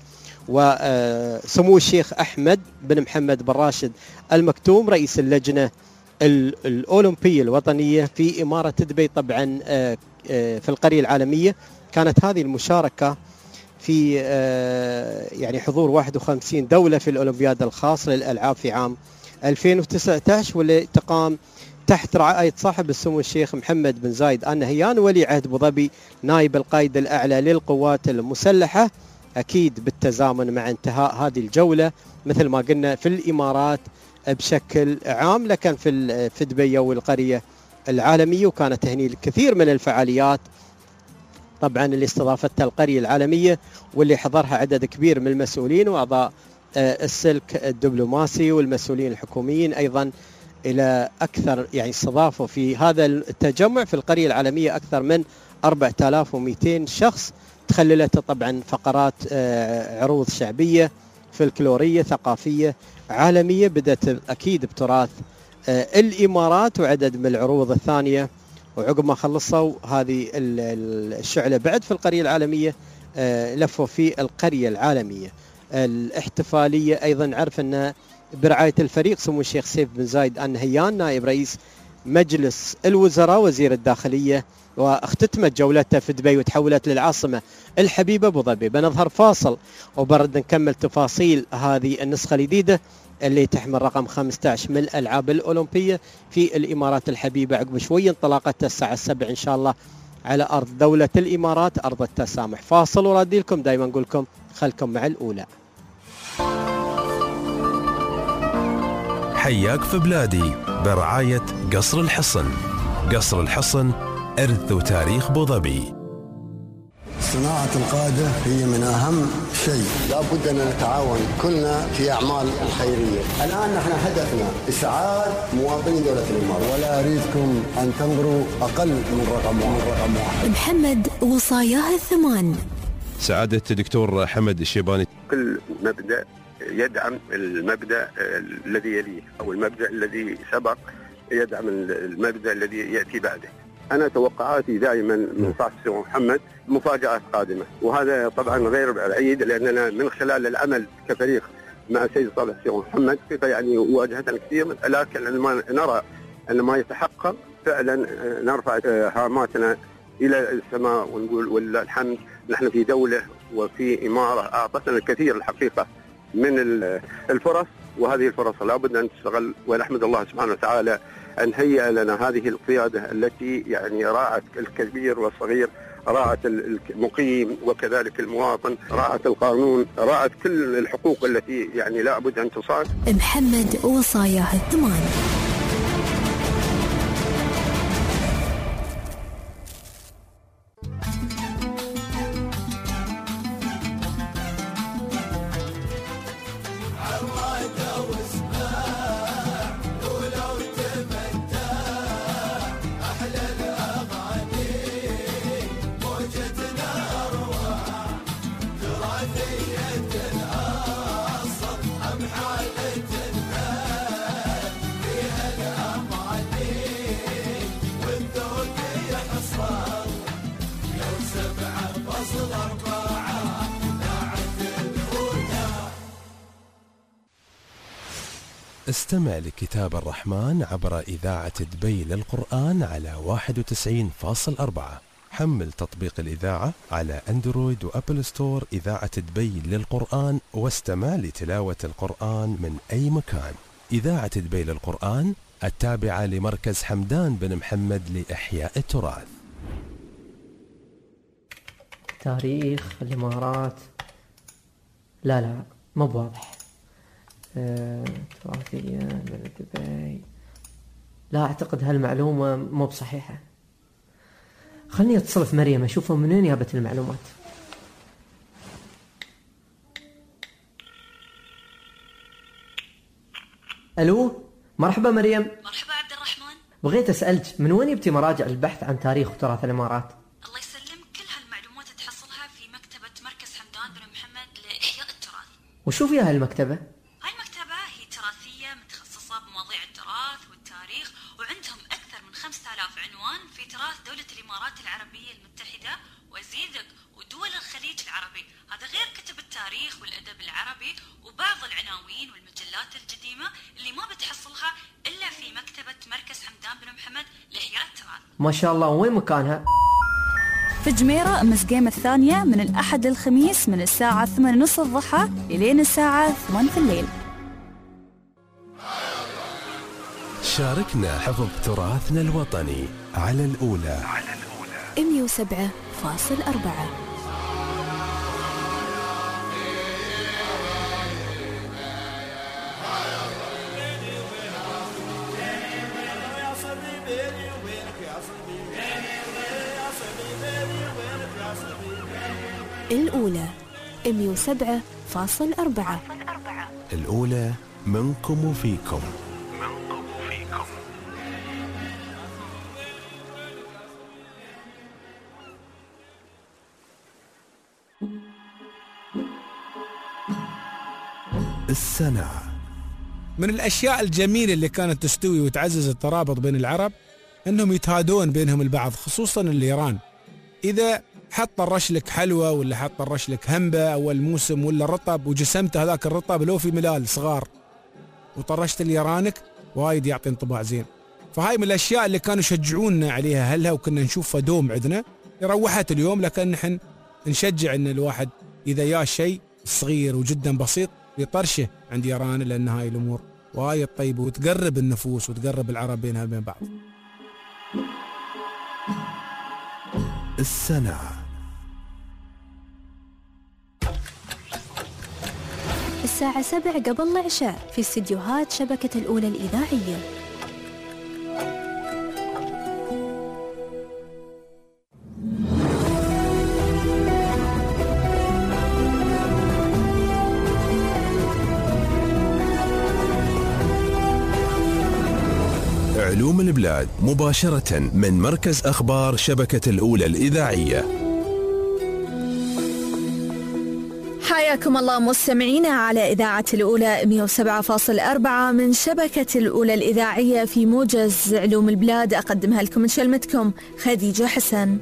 وسمو الشيخ أحمد بن محمد بن راشد المكتوم رئيس اللجنة الأولمبية الوطنية في إمارة دبي طبعا في القرية العالمية، كانت هذه المشاركة في يعني حضور 51 دولة في الأولمبياد الخاص للألعاب في عام 2019، واللي تقام تحت رعاية صاحب السمو الشيخ محمد بن زايد آل نهيان ولي عهد أبو ظبي نائب القائد الأعلى للقوات المسلحة، أكيد بالتزامن مع انتهاء هذه الجولة مثل ما قلنا في الإمارات بشكل عام، لكن في دبي والقرية العالمية. وكانت هني الكثير من الفعاليات طبعا اللي استضافتها القرية العالمية، واللي حضرها عدد كبير من المسؤولين وأعضاء السلك الدبلوماسي والمسؤولين الحكوميين أيضا. إلى أكثر يعني استضافوا في هذا التجمع في القرية العالمية أكثر من 4200 شخص، تخللت طبعا فقرات عروض شعبية فلكلورية ثقافية عالمية، بدأت أكيد بتراث الإمارات وعدد من العروض الثانية. وعقب ما خلصوا هذه الشعلة بعد في القرية العالمية لفوا في القرية العالمية. الاحتفالية أيضا عرف أن برعاية الفريق سمو الشيخ سيف بن زايد آل نهيان نائب رئيس مجلس الوزراء وزير الداخلية، واختتمت جولتها في دبي وتحولت للعاصمة الحبيبة أبو ظبي. بنظهر فاصل وبرد نكمل تفاصيل هذه النسخة الجديدة اللي تحمل رقم 15 من الألعاب الأولمبية في الإمارات الحبيبة. عقب شوي انطلاقتها الساعة 7 إن شاء الله على أرض دولة الإمارات، أرض التسامح. فاصل ورادي لكم، دائما نقول لكم خلكم مع الأولى. حياك في بلادي برعاية قصر الحصن. قصر الحصن إرث وتاريخ أبو ظبي. صناعة القادة هي من أهم شيء، لا بد أن نتعاون كلنا في أعمال الخيرية. الآن نحن هدفنا إسعاد مواطني دولة الإمارات، ولا أريدكم أن تنظروا أقل من رقم واحد. محمد وصاياه الثمان. سعادة الدكتور حمد الشيباني. كل مبدأ يدعم المبدأ الذي يليه، أو المبدأ الذي سبق يدعم المبدأ الذي يأتي بعده. أنا توقعاتي دائما من صاحب السمو محمد مفاجآت قادمة، وهذا طبعا غير بعيد، لأننا من خلال العمل كفريق مع السيد صالح السمو محمد يعني واجهتنا كثير، لكن لما نرى أن ما يتحقق فعلا نرفع هاماتنا إلى السماء ونقول ولله الحمد. نحن في دولة وفي إمارة أعطتنا الكثير الحقيقة من الفرص، وهذه الفرص لابد أن تستغل، ونحمد الله سبحانه وتعالى أن هيأ لنا هذه القيادة التي يعني راعت الكبير والصغير، راعت المقيم وكذلك المواطن، راعت القانون، راعت كل الحقوق التي يعني لا بد أن تصان. محمد وصاياه الثمان. استمع لكتاب الرحمن عبر إذاعة دبي للقرآن على 91.4. حمل تطبيق الإذاعة على أندرويد وأبل ستور إذاعة دبي للقرآن، واستمع لتلاوة القرآن من أي مكان. إذاعة دبي للقرآن التابعة لمركز حمدان بن محمد لإحياء التراث. تاريخ الإمارات لا مو بواضح. تراثيا بلد دبي، لا أعتقد هالمعلومة مو بصحيحة. خلني اتصل في مريم اشوفها من وين جابت المعلومات. الو، مرحبا مريم. مرحبا عبد الرحمن. بغيت اسالك من وين جبتي مراجع البحث عن تاريخ وتراث الامارات؟ الله يسلمك، كل هالمعلومات تحصلها في مكتبة مركز حمدان بن محمد لإحياء التراث. وشو فيها هالمكتبة؟ هاي المكتبة هي تراثية متخصصة بمواضيع التراث والتاريخ، وعندهم أكثر من 5000 عنوان في تراث دولة الإمارات العربية المتحدة وزيدك ودول الخليج العربي. هذا غير كتب التاريخ والأدب العربي وبعض العناوين والمجلات القديمة اللي ما بتحصلها إلا في مكتبة مركز حمدان بن محمد لإحياء التراث. ما شاء الله. وين مكانها؟ في جميرة أمس الثانية من الأحد للخميس من الساعة 8:30 الضحى إلين الساعة 8 في الليل. شاركنا حفظ تراثنا الوطني على الأولى 107.4. الأولى 107.4. الأولى منكم وفيكم. السنة. من الأشياء الجميلة اللي كانت تستوي وتعزز الترابط بين العرب أنهم يتهادون بينهم البعض، خصوصا الإيران. إذا حط طرش لك حلوى ولا حط طرش لك همبة أول موسم ولا رطب وجسمت هذاك الرطب لو في ملال صغار وطرشت اليرانك وايد يعطي انطباع زين. فهاي من الأشياء اللي كانوا يشجعوننا عليها هلها، وكنا نشوفها دوم عندنا. روحت اليوم، لكن نحن نشجع أن الواحد إذا يا شيء صغير وجدا بسيط يطرشه عند يران، لأن هاي الأمور وايد طيبة وتقرب النفوس وتقرب العرب بينها وبين بعض. السنة. الساعة 7 قبل العشاء في استديوهات شبكة الأولى الإذاعية. علوم البلاد مباشرة من مركز أخبار شبكة الأولى الإذاعية. حياكم الله مستمعينا على إذاعة الأولى 107.4 من شبكة الأولى الإذاعية في موجز علوم البلاد. أقدمها لكم من شلمتكم خديجة حسن.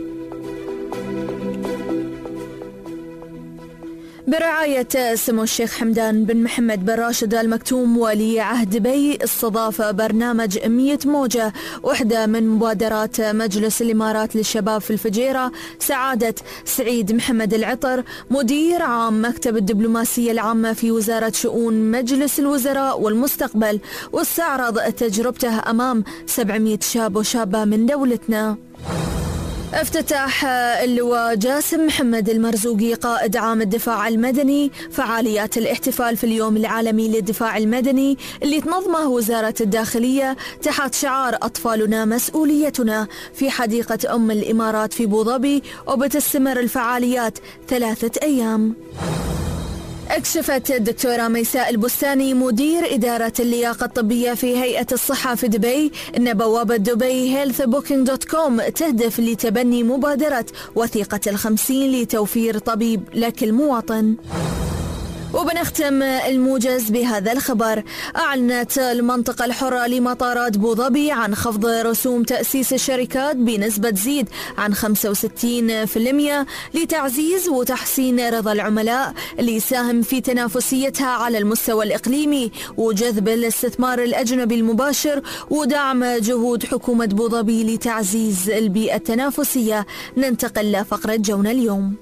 برعاية سمو الشيخ حمدان بن محمد بن راشد آل مكتوم ولي عهد دبي، استضاف برنامج 100 موجة واحدة من مبادرات مجلس الإمارات للشباب في الفجيرة سعادة سعيد محمد العطر، مدير عام مكتب الدبلوماسية العامة في وزارة شؤون مجلس الوزراء والمستقبل، واستعرض تجربته أمام 700 شاب وشابة من دولتنا. افتتح اللواء جاسم محمد المرزوقي قائد عام الدفاع المدني فعاليات الاحتفال في اليوم العالمي للدفاع المدني اللي تنظمه وزارة الداخلية تحت شعار أطفالنا مسؤوليتنا في حديقة أم الإمارات في أبوظبي، وبتستمر الفعاليات 3 أيام. اكشفت الدكتورة ميساء البستاني مدير إدارة اللياقة الطبية في هيئة الصحة في دبي أن بوابة دبي healthbooking.com تهدف لتبني مبادرة وثيقة ال50 لتوفير طبيب لكل مواطن. وبنختم الموجز بهذا الخبر. أعلنت المنطقة الحرة لمطارات أبوظبي عن خفض رسوم تأسيس الشركات بنسبة تزيد عن 65% لتعزيز وتحسين رضا العملاء اللي يساهم في تنافسيتها على المستوى الإقليمي وجذب الاستثمار الأجنبي المباشر ودعم جهود حكومة أبوظبي لتعزيز البيئة التنافسية. ننتقل لفقرة جونا اليوم.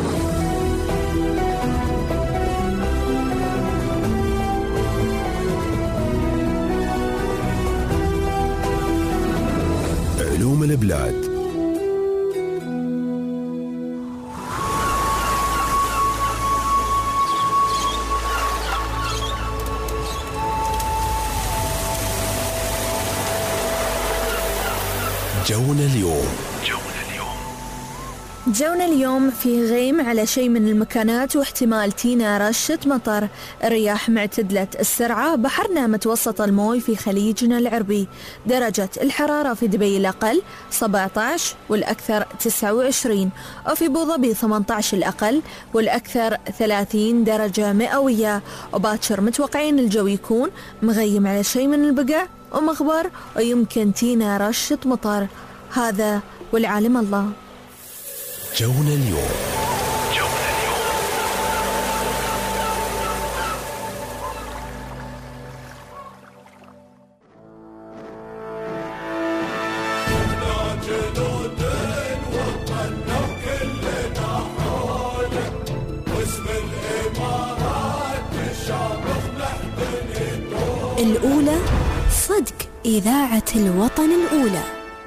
علوم البلاد. جونا اليوم. جونا اليوم في غيم على شيء من المكانات واحتمال تينا رشة مطر. الرياح معتدلة السرعة. بحرنا متوسط الموي في خليجنا العربي. درجة الحرارة في دبي الأقل 17 والأكثر 29، وفي أبو ظبي 18 الأقل والأكثر 30 درجة مئوية. وباكر متوقعين الجو يكون مغيم على شيء من البقع ومغبر ويمكن تينا رشة مطر. هذا والعالم الله. جونا اليوم. الأولى صدق إذاعة الوطن الأولى.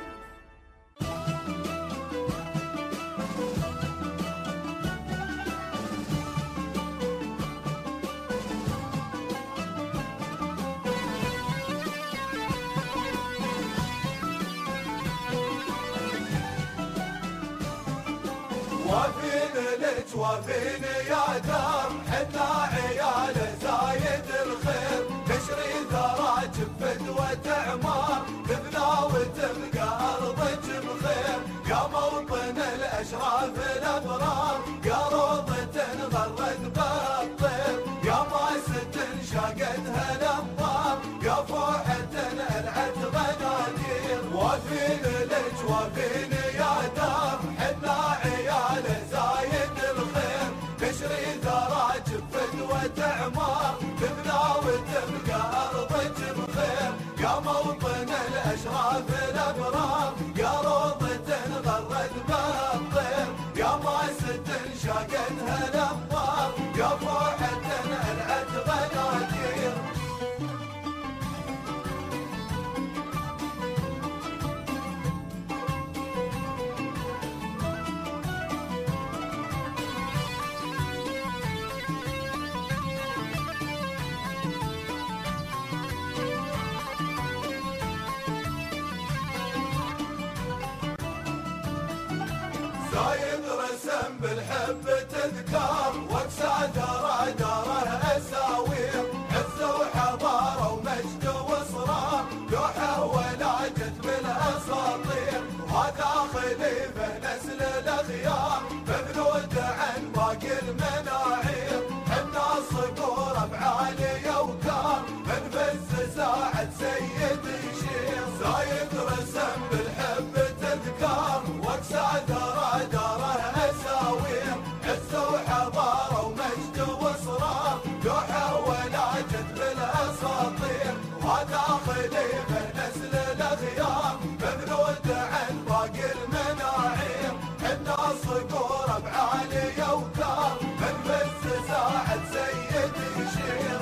وفيني يا دار حنا عيال زايد الخير، نشري ثراج بفدوة عمار تبنى وتبقى أرضك بخير. يا موطن الأشراف الأبرار، يا روضة غرد بالطير، يا ماسة شاقتها الأنظار، يا فوحة ألعت غنادير. وفيني لك وفيني يا دار حنا عيال زايد الخير، نشري ثراج بفدوة عمار تبنى وتبقى أرضك بخير. يا موطن الأشراف الأبرار، يا روضة غرد بالطير، يا ماسة شاقتها الأنظار، يا فوحة ألعت غنادير. زايد رسم بالحب تذكار، واكسى داره داره اساوير، عز وحضاره ومجد واصرار، لوحه ولاجت بالاساطير. هذا خليفه نسل الاخيار، مبنود عن باقي المناعير. حنا صقوره بعاليه وكار، منفز ساعه سيد يشير. زايد رسم بالحب تذكار، واكسى داره داره اساوير، عز وحضاره ومجد واصرار، لوحه ولاجت بالاساطير. هذا خليفه نسل الاخيار، مبنود عن باقي المناعير. حنا صقوره بعاليه وكار، منفز ساعه سيد يشير.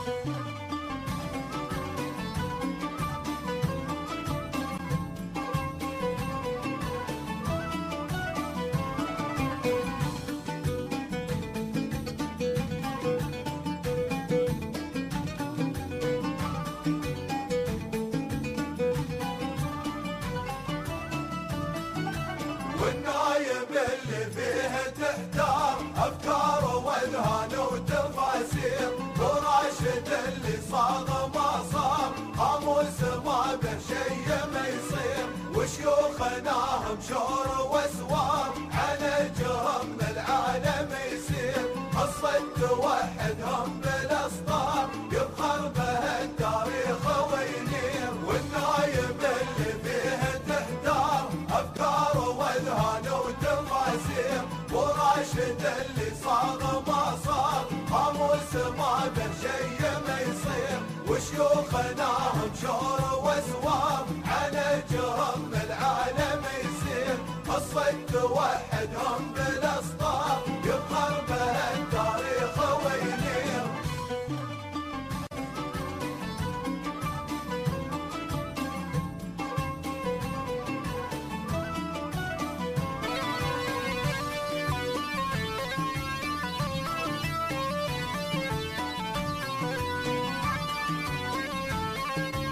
والنايب اللي فيه تحتار افكار واذهان وتفاسير. وراشد اللي صاغ ما صار، قاموس ما به شيء ما يصير. وشيوخنا هم شور واسوار، عنجهم العالم يسير. قصة توحدهم بالاسطار، يفخر به التاريخ وينير. والنايب اللي فيه تحتار افكار واذهان وتفاسير. وراشد اللي صاغ ما صار، قاموس ما به شيء ما يصير. وشيوخنا هم شور واسوار، عنجهم العالم يسير. قصة توحدهم بالاسطار، يفخر به التاريخ وينير.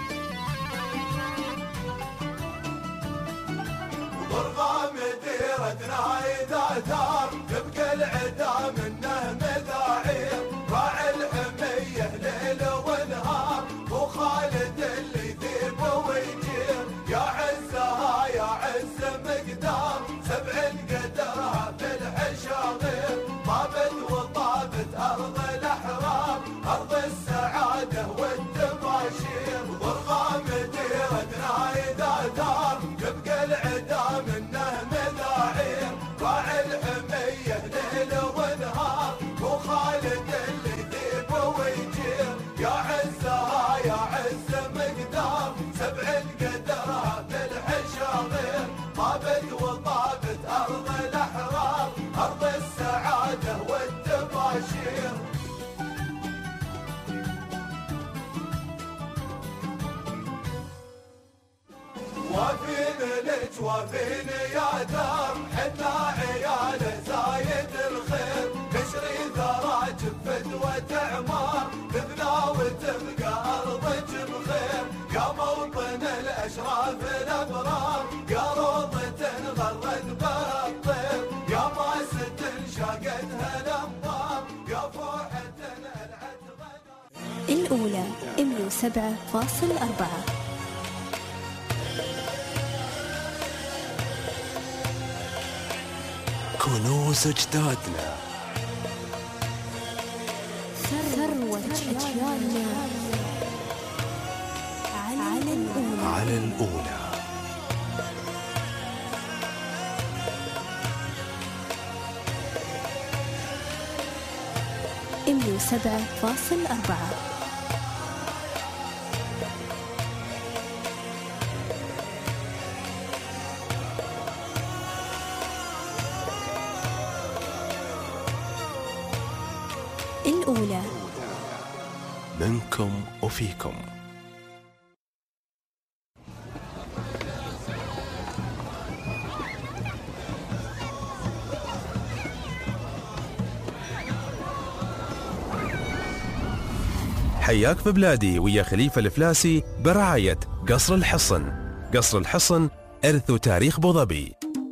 ضرغام ديرة بيهتنا إذا ثار يبقى العدا منه مذاعير راعي الحمية ليل ونهار وخالد اللي يذيب ويجير يا عزها يا عز مقدار سبع قدرها في الحشاغير طابت وطابت أرض الأحرار أرض السعادة والتباشير ضرغام ديرتنا إذا دار يبقى العدا منه مذاعير راعي الحمية ليل ونهار وخالد اللي يذيب ويجير يا عزها يا عز مقدار سبع قدرها في الحشاغير طابت وطابت أرض الأحرار أرض السعادة والتباشير وفين لك وفين يا دار حنا عياله زايد الخير نشري ذراج بفدوة عمار تبنى وتبقى أرضك بخير يا موطن الأشراف الأبرار يا روضة غرد بها الطير يا ماسة شاقتها الأنظار يا فوحة ألعت غدا الأولى 107.4 كنوز أجدادنا، ثروة أجيالنا على الأولى. إميو 7.4 الأولى منكم وفيكم. حياك في بلادي ويا خليفة الفلاسي برعاية قصر الحصن. قصر الحصن إرث وتاريخ أبو ظبي.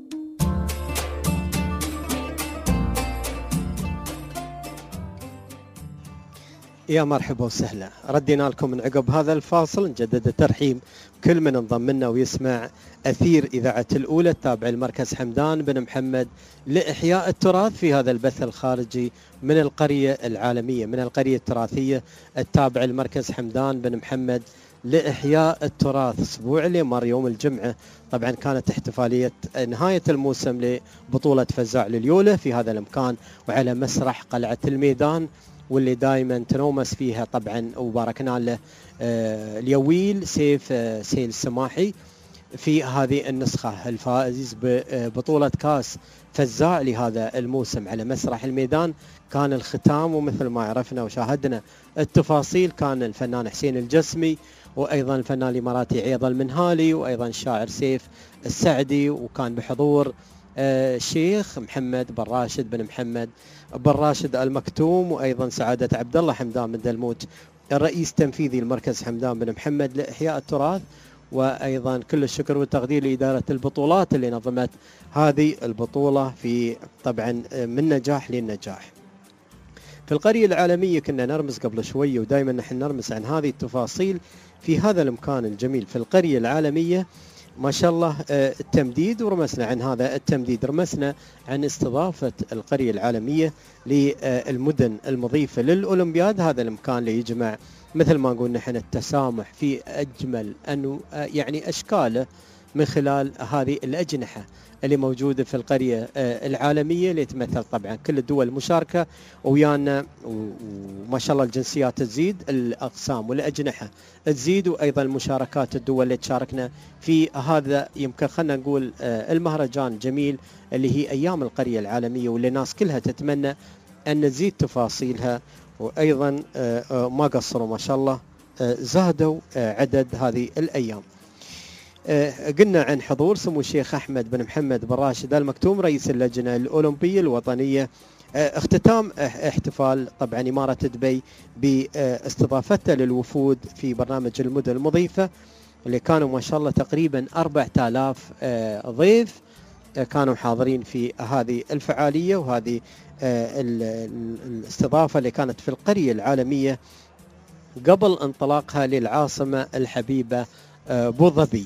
يا مرحبا وسهلا، ردينا لكم من عقب هذا الفاصل نجدد الترحيب كل من انضم لنا ويسمع أثير إذاعة الأولى التابع لمركز حمدان بن محمد لإحياء التراث في هذا البث الخارجي من القرية العالمية، من القرية التراثية التابع لمركز حمدان بن محمد لإحياء التراث. أسبوع اللي مر يوم الجمعة طبعا كانت احتفالية نهاية الموسم لبطولة فزاع لليولة في هذا المكان وعلى مسرح قلعة الميدان، واللي دائما تنومس فيها طبعا وباركنا له اليويل سيف سيل السماحي في هذه النسخة الفائز ببطولة كاس فزاع لهذا الموسم على مسرح الميدان. كان الختام ومثل ما عرفنا وشاهدنا التفاصيل كان الفنان حسين الجسمي وأيضا الفنان الإماراتي عيض المنهالي وأيضا الشاعر سيف السعدي، وكان بحضور الشيخ محمد بن راشد بن محمد بن راشد المكتوم وأيضا سعادة عبد الله حمدان بن دلموت الرئيس التنفيذي لمركز حمدان بن محمد لإحياء التراث. وأيضا كل الشكر والتقدير لإدارة البطولات اللي نظمت هذه البطولة في طبعا من نجاح للنجاح. في القرية العالمية كنا نرمز قبل شوية ودائما نحن نرمز عن هذه التفاصيل في هذا المكان الجميل في القرية العالمية ما شاء الله. التمديد ورمسنا عن هذا التمديد، رمسنا عن استضافة القرية العالمية للمدن المضيفة للأولمبياد. هذا المكان اللي يجمع مثل ما نقول نحن التسامح في أجمل أنه يعني أشكاله من خلال هذه الأجنحة اللي موجودة في القرية العالمية اللي تمثل طبعا كل الدول المشاركة ويانا، وما شاء الله الجنسيات تزيد، الأقسام والأجنحة تزيد، وأيضا المشاركات الدول اللي تشاركنا في هذا يمكن خلنا نقول المهرجان الجميل اللي هي أيام القرية العالمية، واللي الناس كلها تتمنى أن نزيد تفاصيلها. وأيضا ما قصروا ما شاء الله زادوا عدد هذه الأيام. قلنا عن حضور سمو الشيخ أحمد بن محمد بن راشد المكتوم رئيس اللجنة الأولمبية الوطنية، اختتام احتفال طبعا إمارة دبي باستضافته للوفود في برنامج المدن المضيفة اللي كانوا ما شاء الله تقريبا 4000 ضيف كانوا حاضرين في هذه الفعالية وهذه الاستضافة اللي كانت في القرية العالمية قبل انطلاقها للعاصمة الحبيبة أبو ظبي.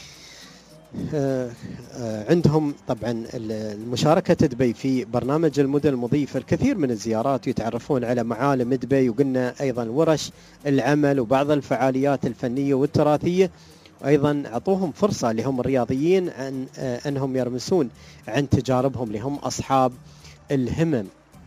عندهم طبعا المشاركة دبي في برنامج المدن المضيفة الكثير من الزيارات ويتعرفون على معالم دبي، وقلنا أيضا ورش العمل وبعض الفعاليات الفنية والتراثية، وأيضا أعطوهم فرصة لهم الرياضيين عن أنهم يرمسون عن تجاربهم لهم أصحاب الهمم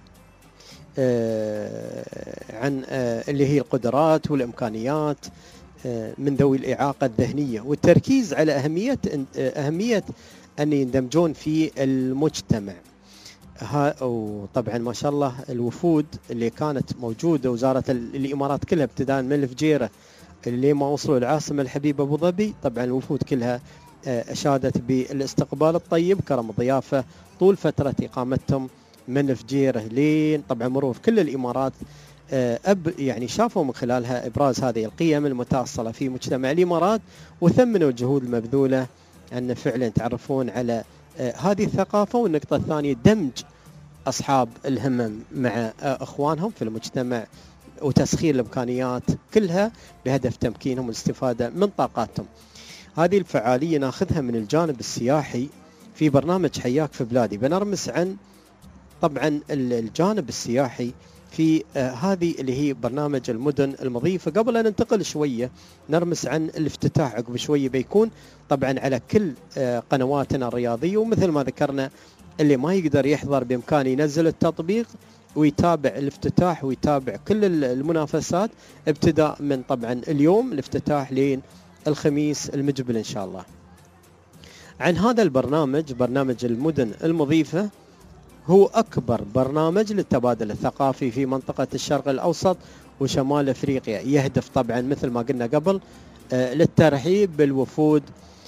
عن اللي هي القدرات والإمكانيات من ذوي الإعاقة الذهنية، والتركيز على أهمية أن يندمجون في المجتمع. وطبعا ما شاء الله الوفود اللي كانت موجودة وزارة الإمارات كلها ابتداء من الفجيرة اللي ما وصلوا العاصمة الحبيبة أبو ظبي، طبعا الوفود كلها أشادت بالاستقبال الطيب كرم الضيافة طول فترة إقامتهم من الفجيرة لين طبعا مرور كل الإمارات. يعني شافوا من خلالها إبراز هذه القيم المتأصلة في مجتمع الإمارات، وثمنوا الجهود المبذولة أن فعلا يتعرفون على هذه الثقافة. والنقطة الثانية دمج أصحاب الهمم مع أخوانهم في المجتمع وتسخير الإمكانيات كلها بهدف تمكينهم والاستفادة من طاقاتهم. هذه الفعالية ناخذها من الجانب السياحي في برنامج حياك في بلادي، بنرمس عن طبعا الجانب السياحي في هذه اللي هي برنامج المدن المضيفة. قبل أن ننتقل شوية نرمس عن الافتتاح عقب شوية بيكون طبعا على كل قنواتنا الرياضية، ومثل ما ذكرنا اللي ما يقدر يحضر بإمكانه ينزل التطبيق ويتابع الافتتاح ويتابع كل المنافسات ابتداء من طبعا اليوم الافتتاح لين الخميس المقبل إن شاء الله. عن هذا البرنامج، برنامج المدن المضيفة هو أكبر برنامج للتبادل الثقافي في منطقة الشرق الأوسط وشمال أفريقيا، يهدف طبعا مثل ما قلنا قبل للترحيب بالوفود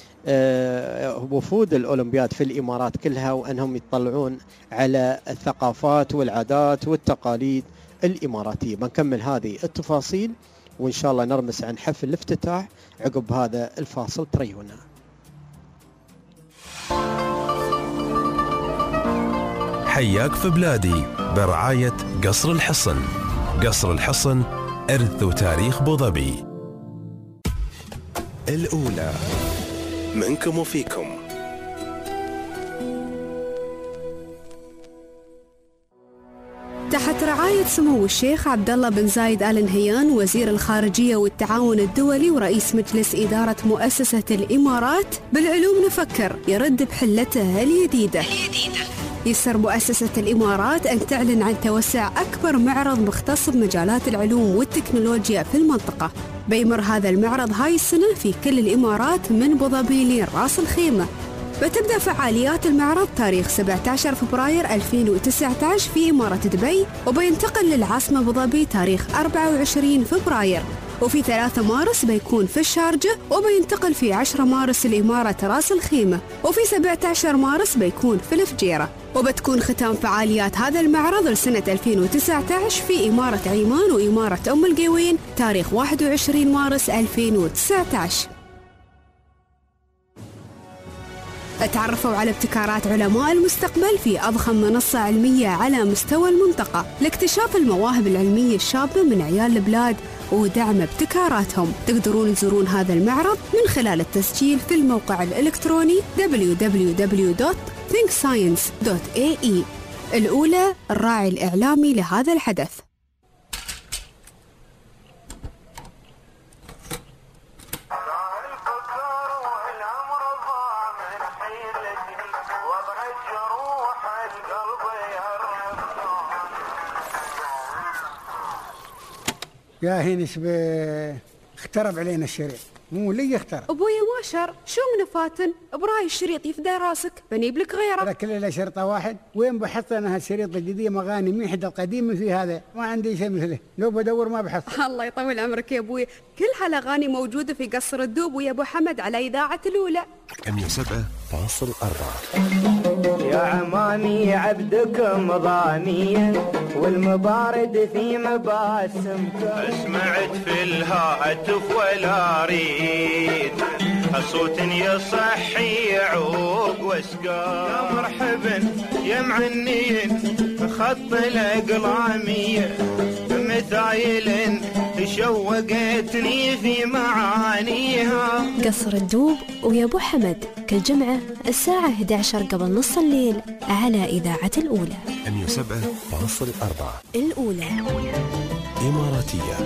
وفود الأولمبياد في الإمارات كلها، وأنهم يطلعون على الثقافات والعادات والتقاليد الإماراتية. بنكمل هذه التفاصيل وإن شاء الله نرمس عن حفل الافتتاح عقب هذا الفاصل. تريونا. حياك في بلادي برعاية قصر الحصن. قصر الحصن إرث وتاريخ أبو ظبي. الأولى منكم وفيكم. تحت رعاية سمو الشيخ عبد الله بن زايد آل نهيان وزير الخارجية والتعاون الدولي ورئيس مجلس إدارة مؤسسة الإمارات بالعلوم نفكر يرد بحلته الجديدة. يسر مؤسسة الإمارات أن تعلن عن توسع أكبر معرض مختص بمجالات العلوم والتكنولوجيا في المنطقة. بيمر هذا المعرض هاي السنة في كل الإمارات من أبو ظبي لين راس الخيمة. بتبدأ فعاليات المعرض تاريخ 17 فبراير 2019 في إمارة دبي، وبينتقل للعاصمة أبو ظبي تاريخ 24 فبراير، وفي 3 مارس بيكون في الشارجة، وبينتقل في 10 مارس لإمارة راس الخيمة، وفي 17 مارس بيكون في الفجيرة. وبتكون ختام فعاليات هذا المعرض لسنة 2019 في إمارة عمان وإمارة أم القوين تاريخ 21 مارس 2019. اتعرفوا على ابتكارات علماء المستقبل في أضخم منصة علمية على مستوى المنطقة لاكتشاف المواهب العلمية الشابة من عيال البلاد ودعم ابتكاراتهم. تقدرون تزورون هذا المعرض من خلال التسجيل في الموقع الإلكتروني www.thinkscience.ae. الأولى الراعي الإعلامي لهذا الحدث. يا هين اخترب علينا الشريط، مو لي اخترب. ابويا ما شر، شو من فاتن؟ براي الشريط يفدى راسك، بنجيب لك غيره. هذا كله له شرطه واحد، وين بحث انا هالشريط الجديد؟ مغاني ميحد القديم في هذا، ما عندي شيء مثله، لو بدور ما بحث. الله يطول عمرك يا ابوي، كل هالاغاني موجوده في قصر الدوب ويا ابو حمد على اذاعه الأولى 107.4. يا عماني عبدكم ضانيا والمبارد في مباسمكم، سمعت في الهاتف ولا اريد حصوت يصح يعوق واسقى. يا مرحبا يا معنيين خط الأقلامية مثايل شوقتني في معانيها. قصر الدوب ويا ابو حمد كل جمعة الساعة 11 قبل نص الليل على إذاعة الأولى 107.4. الأولى إماراتية.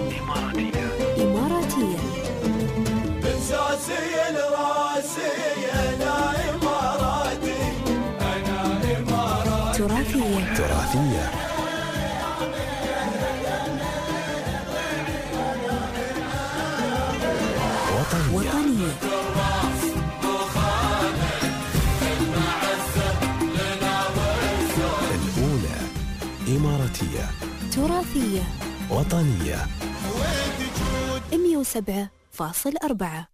بنساسي الراسي أنا إماراتي، أنا إماراتي. تراثية. وطنية. الأولى إماراتية، تراثية، وطنية. 107.4.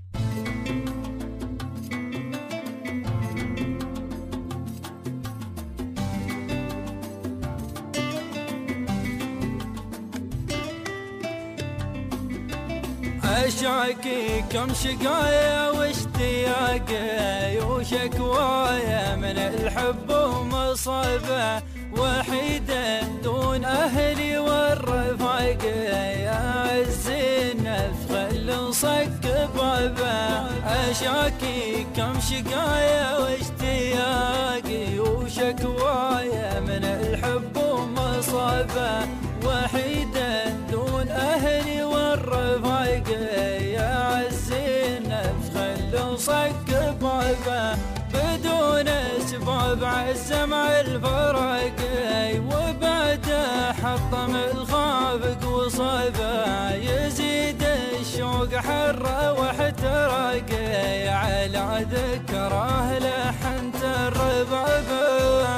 أشاكي كم شقايا واشتياقي وشكوايا من الحب ومصابه، وحيدة دون أهلي والرفاق. يا عز النفخ اللي نصك بابه. أشاكي كم شقايا واشتياقي وشكوايا من الحب ومصابه، وحيدة دون أهلي والرفاق. يا عز النفخ اللي نصك بابه، بدون اسباب عزم الفراق. وبعده حطم الخافق وصابه، يزيد الشوق حره واحتراق. على ذكراه لحنت الربابه.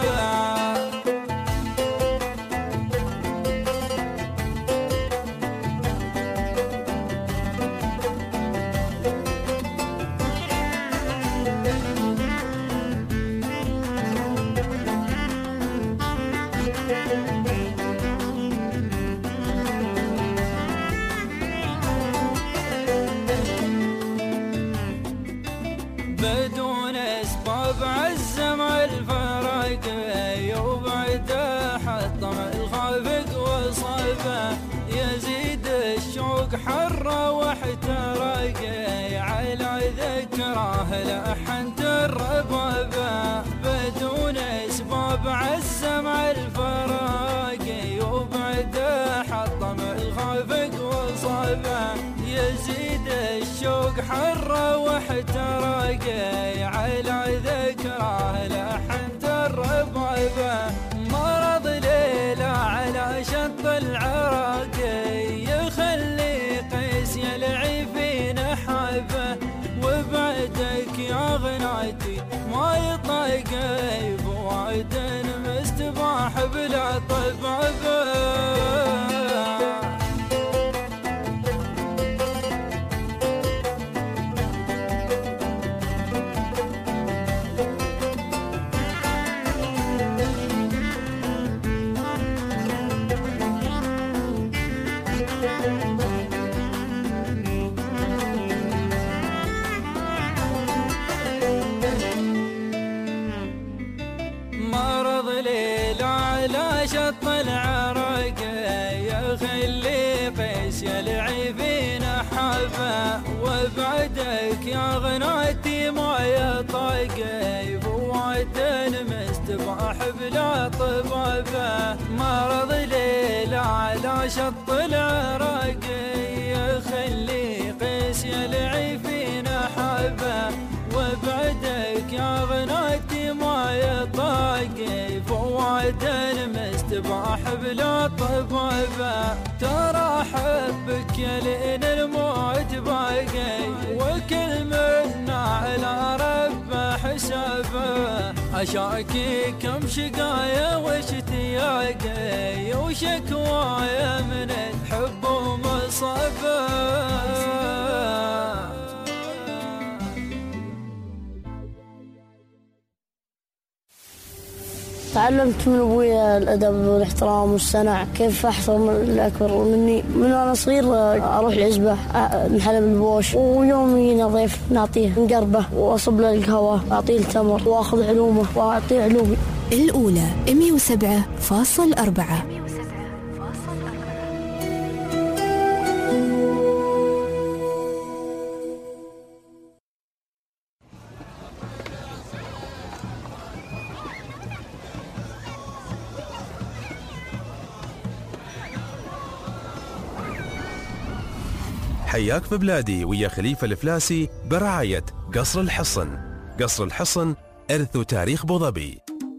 بدون اسباب عزم الفراق، وبعده حطم الخافق وصابه، يزيد الشوق حره واحتراق. على ذكراه لحنت الربابه، بدون اسباب عزم الفراق، وبعده حطم الخافق وصابه، يزيد الشوق حره واحتراق. على ذكراه لحنت الربابه، مرض ليلة على شط العراق، يخلي قيس يلعي في نحابه. وبعدك يا غنايتي ما يطاق بوعد مستباح بلا طبابه. مرض ليل على شط العراق، يخلي قيس يلعي في نحابه. وبعدك يا غناتي ما يطاق بوعد مستباح بلا طبابه. مرض ليل على شط العراق، يخلي قيس يلعي في نحابه. وبعدك يا غناتي ما يطاق فوعد مستباح بلا طبابه. ترى حبك يا لين الموت باقي، وكل منا على رب حسابه. أشاكي كم شقايا واشتياقي وشكوايا من الحب ومصابه. تعلمت من أبوي الأدب والاحترام والصنع، كيف أحترم الأكبر مني. من وأنا صغير أروح العزبة نحلب البوش، ويوم يجينا ضيف نعطيه نقربه وأصب له القهوة، أعطيه التمر وأخذ علومه وأعطيه علومي. الأولى 107.4. حياك في بلادي ويا خليفة الفلاسي برعاية قصر الحصن. قصر الحصن إرث وتاريخ أبوظبي.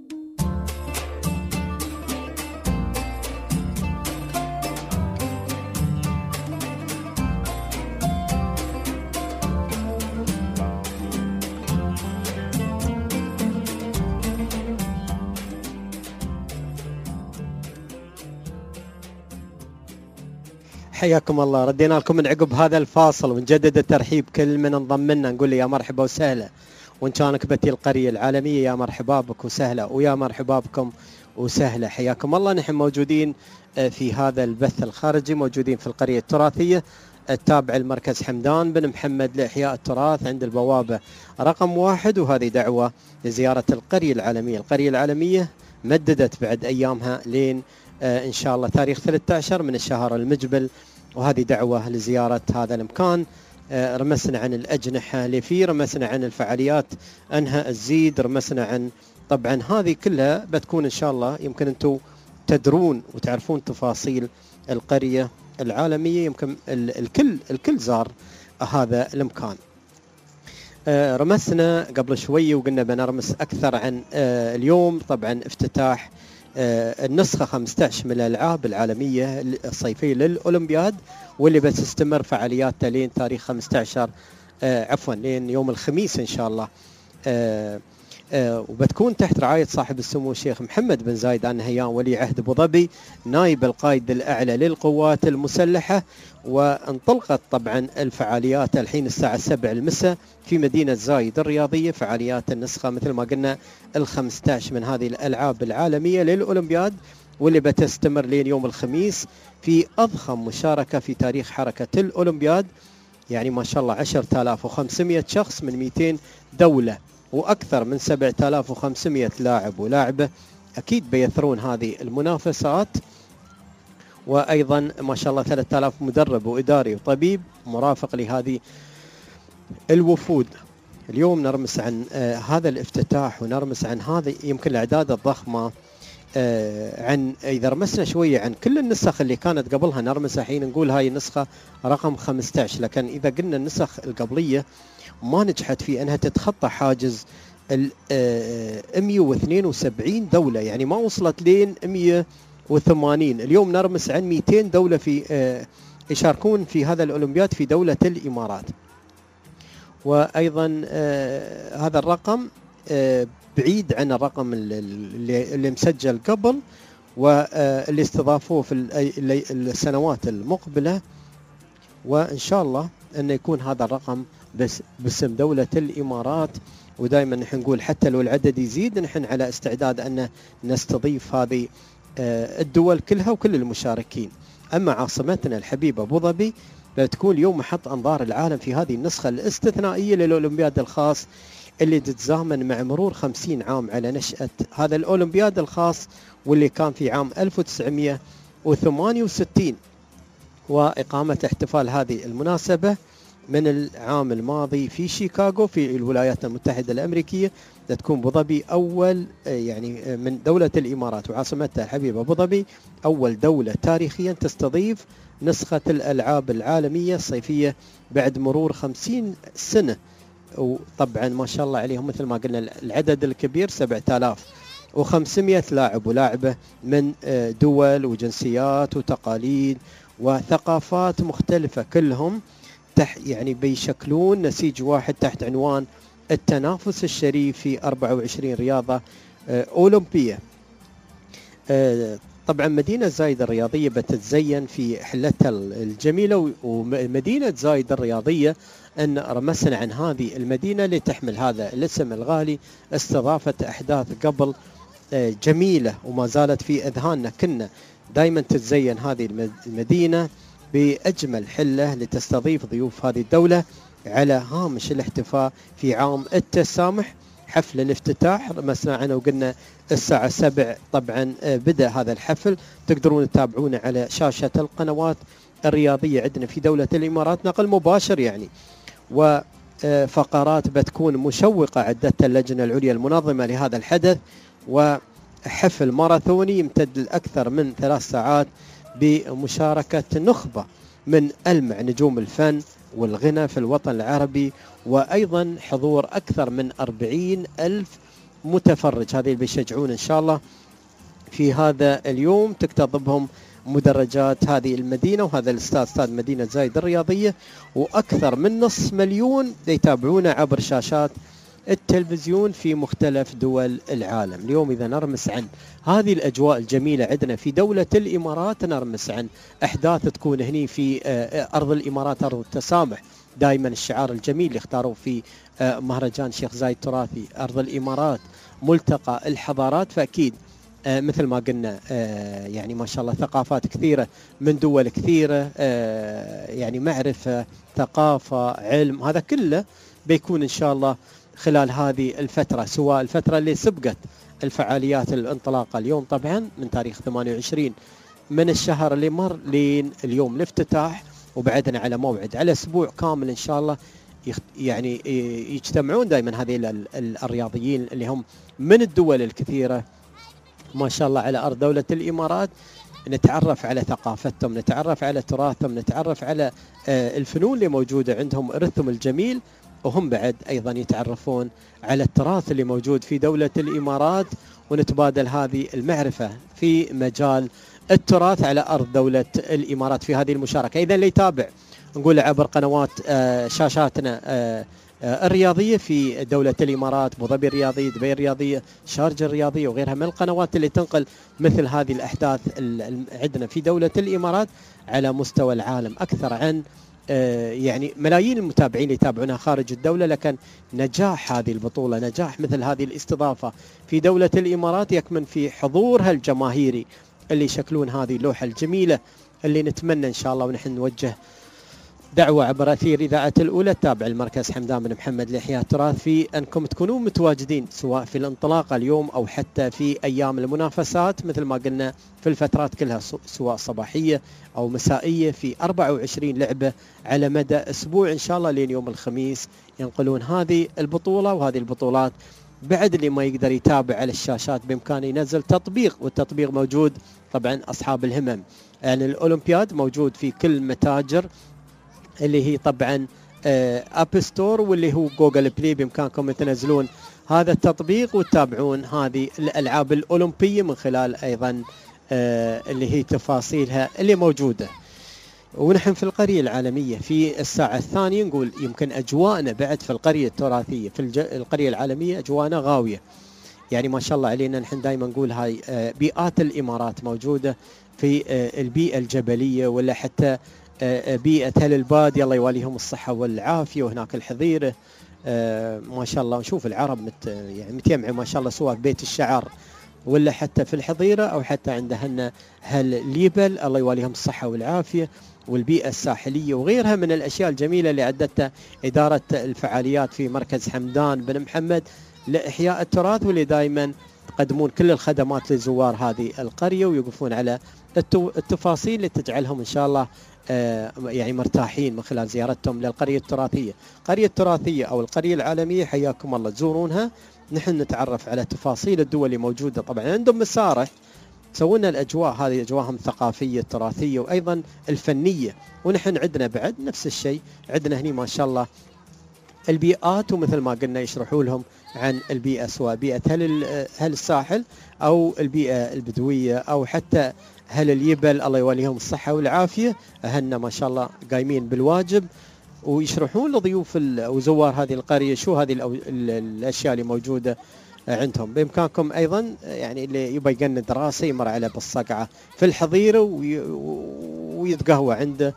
حياكم الله. ردينا لكم من عقب هذا الفاصل ونجدد الترحيب كل من انضم لنا، نقول له يا مرحبا وسهلا. وان كانك بتي القرية العالمية يا مرحبا بك وسهلا، ويا مرحبا بكم وسهلا. حياكم الله. نحن موجودين في هذا البث الخارجي، موجودين في القرية التراثية التابعة لمركز حمدان بن محمد لإحياء التراث عند البوابة رقم 1، وهذه دعوة لزيارة القرية العالمية. القرية العالمية مددت بعد أيامها لين إن شاء الله تاريخ 13 من الشهر المقبل، وهذه دعوة لزيارة هذا المكان. رمسنا عن الأجنحة اللي فيه، رمسنا عن الفعاليات أنها الزيد، رمسنا عن طبعا هذه كلها بتكون إن شاء الله. يمكن أنتم تدرون وتعرفون تفاصيل القرية العالمية، يمكن الكل زار هذا المكان. رمسنا قبل شوي وقلنا بنرمس أكثر عن اليوم طبعا افتتاح النسخة 15 من الألعاب العالمية الصيفية للأولمبياد، واللي بتستمر فعالياتها لين تاريخ 15 لين يوم الخميس إن شاء الله. وبتكون تحت رعاية صاحب السمو الشيخ محمد بن زايد آل نهيان ولي عهد أبو ظبي نائب القائد الأعلى للقوات المسلحة. وانطلقت طبعا الفعاليات الحين الساعة 7 المساء في مدينة زايد الرياضية، فعاليات النسخة مثل ما قلنا 15 من هذه الألعاب العالمية للأولمبياد، واللي بتستمر لين يوم الخميس في أضخم مشاركة في تاريخ حركة الأولمبياد. يعني ما شاء الله 10,500 شخص من 200 دولة، وأكثر من 7,500 لاعب ولاعبة أكيد بيثرون هذه المنافسات. وأيضا ما شاء الله 3,000 مدرب وإداري وطبيب مرافق لهذه الوفود. اليوم نرمس عن هذا الافتتاح، ونرمس عن هذه يمكن الأعداد الضخمة. عن إذا رمسنا شوية عن كل النسخ اللي كانت قبلها، نرمس الحين نقول هاي النسخة رقم 15، لكن إذا قلنا النسخ القبلية ما نجحت في أنها تتخطى حاجز 172 دولة، يعني ما وصلت لين 180. اليوم نرمس عن 200 دولة في يشاركون في هذا الأولمبياد في دولة الإمارات. وأيضا هذا الرقم بعيد عن الرقم اللي مسجل قبل واللي استضافوه في السنوات المقبلة. وإن شاء الله أن يكون هذا الرقم بس باسم دولة الإمارات. ودائما نحن نقول حتى لو العدد يزيد نحن على استعداد أن نستضيف هذه الدول كلها وكل المشاركين. أما عاصمتنا الحبيبة أبو ظبي بتكون اليوم محط أنظار العالم في هذه النسخة الاستثنائية للأولمبياد الخاص، اللي تتزامن مع مرور 50 عام على نشأة هذا الأولمبياد الخاص، واللي كان في عام 1968، وإقامة احتفال هذه المناسبة من العام الماضي في شيكاغو في الولايات المتحدة الأمريكية. تكون أبو ظبي أول يعني من دولة الإمارات وعاصمتها الحبيبة أبو ظبي أول دولة تاريخيا تستضيف نسخة الألعاب العالمية الصيفية بعد مرور 50 سنة. وطبعا ما شاء الله عليهم مثل ما قلنا العدد الكبير 7,500 لاعب ولاعبة من دول وجنسيات وتقاليد وثقافات مختلفة، كلهم يعني بيشكلون نسيج واحد تحت عنوان التنافس الشريف في 24 رياضة أولمبية. طبعا مدينة زايد الرياضية بتتزين في حلتها الجميلة، ومدينة زايد الرياضية أن رمسنا عن هذه المدينة لتحمل هذا الاسم الغالي. استضافت أحداث قبل جميلة وما زالت في أذهاننا. كنا دائما تتزين هذه المدينة بأجمل حلة لتستضيف ضيوف هذه الدولة على هامش الاحتفاء في عام التسامح. حفل الافتتاح رمسنا عنه وقلنا الساعة 7 طبعا بدأ هذا الحفل. تقدرون تتابعونه على شاشة القنوات الرياضية عندنا في دولة الإمارات نقل مباشر يعني، وفقرات بتكون مشوقة عدتها اللجنة العليا المنظمة لهذا الحدث، وحفل ماراثوني يمتد لأكثر من 3 ساعات بمشاركة نخبة من ألمع نجوم الفن والغنى في الوطن العربي، وأيضا حضور أكثر من 40,000 متفرج. هذه اللي بيشجعون إن شاء الله في هذا اليوم. تكتظبهم مدرجات هذه المدينة وهذا الاستاد مدينة زايد الرياضية، وأكثر من 500,000 يتابعونه عبر شاشات التلفزيون في مختلف دول العالم. اليوم إذا نرمس عن هذه الأجواء الجميلة عندنا في دولة الإمارات، نرمس عن أحداث تكون هني في أرض الإمارات، أرض التسامح. دائما الشعار الجميل اللي اختاروا في مهرجان شيخ زايد التراثي، أرض الإمارات ملتقى الحضارات. فأكيد مثل ما قلنا يعني ما شاء الله ثقافات كثيرة من دول كثيرة، يعني معرفة، ثقافة، علم، هذا كله بيكون إن شاء الله خلال هذه الفترة، سواء الفترة اللي سبقت الفعاليات الانطلاقة اليوم طبعا من تاريخ 28 من الشهر اللي مر لين اليوم الافتتاح، وبعدنا على موعد على أسبوع كامل إن شاء الله يعني يجتمعون دائما هذه الرياضيين اللي هم من الدول الكثيرة ما شاء الله على أرض دولة الإمارات، نتعرف على ثقافتهم، نتعرف على تراثهم، نتعرف على الفنون اللي موجودة عندهم، إرثهم الجميل، وهم بعد أيضا يتعرفون على التراث اللي موجود في دولة الإمارات، ونتبادل هذه المعرفة في مجال التراث على أرض دولة الإمارات في هذه المشاركة. إذا اللي يتابع نقول عبر قنوات شاشاتنا الرياضية في دولة الإمارات، أبو ظبي الرياضية، دبي الرياضية، شارجة الرياضية، وغيرها من القنوات اللي تنقل مثل هذه الأحداث عندنا في دولة الإمارات على مستوى العالم. أكثر عن يعني ملايين المتابعين اللي يتابعونها خارج الدولة، لكن نجاح هذه البطولة، نجاح مثل هذه الاستضافة في دولة الإمارات يكمن في حضورها الجماهيري اللي يشكلون هذه اللوحة الجميلة، اللي نتمنى إن شاء الله ونحن نوجه دعوة عبر أثير إذاعة الأولى تابع المركز حمدان بن محمد لإحياء التراث في أنكم تكونون متواجدين سواء في الانطلاقة اليوم أو حتى في أيام المنافسات، مثل ما قلنا في الفترات كلها سواء صباحية أو مسائية، في 24 لعبة على مدى أسبوع إن شاء الله لين يوم الخميس ينقلون هذه البطولة. وهذه البطولات بعد اللي ما يقدر يتابع على الشاشات بإمكانه ينزل تطبيق، والتطبيق موجود طبعا أصحاب الهمم، يعني الأولمبياد موجود في كل متاجر اللي هي طبعا اب ستور واللي هو جوجل بلاي، بامكانكم تنزلون هذا التطبيق وتتابعون هذه الالعاب الاولمبيه من خلال ايضا اللي هي تفاصيلها اللي موجوده. ونحن في القريه العالميه في الساعه الثانيه نقول يمكن اجواءنا بعد في القريه التراثيه في القريه العالميه اجواءنا غاويه، يعني ما شاء الله علينا. نحن دائما نقول هاي بيئات الامارات موجوده في البيئه الجبليه ولا حتى بيئة أهل البادية الله يواليهم الصحة والعافية، وهناك الحظيرة ما شاء الله. نشوف العرب يعني متجمعين ما شاء الله سواء في بيت الشعر ولا حتى في الحظيرة أو حتى عندهن أهل اليبل الله يواليهم الصحة والعافية، والبيئة الساحلية وغيرها من الأشياء الجميلة اللي عدتها إدارة الفعاليات في مركز حمدان بن محمد لإحياء التراث، واللي دائما يقدمون كل الخدمات لزوار هذه القرية ويوقفون على التفاصيل اللي تجعلهم إن شاء الله يعني مرتاحين من خلال زيارتهم للقرية التراثية. القرية التراثية أو القرية العالمية حياكم الله تزورونها، نحن نتعرف على تفاصيل الدول اللي موجودة. طبعا عندهم مسارح سوونا الأجواء هذه أجواءهم الثقافية التراثية وأيضا الفنية، ونحن عندنا بعد نفس الشيء. عندنا هني ما شاء الله البيئات، ومثل ما قلنا يشرحوا لهم عن البيئة سواء بيئة هل الساحل أو البيئة البدوية أو حتى أهل اليبل الله يوليهم الصحة والعافية. أهلنا ما شاء الله قايمين بالواجب ويشرحون لضيوف وزوار هذه القرية شو هذه الأشياء اللي موجودة عندهم. بإمكانكم أيضا يعني اللي يبغى يقند راسه يمر على بالصقعة في الحظيرة ويتقهوى عنده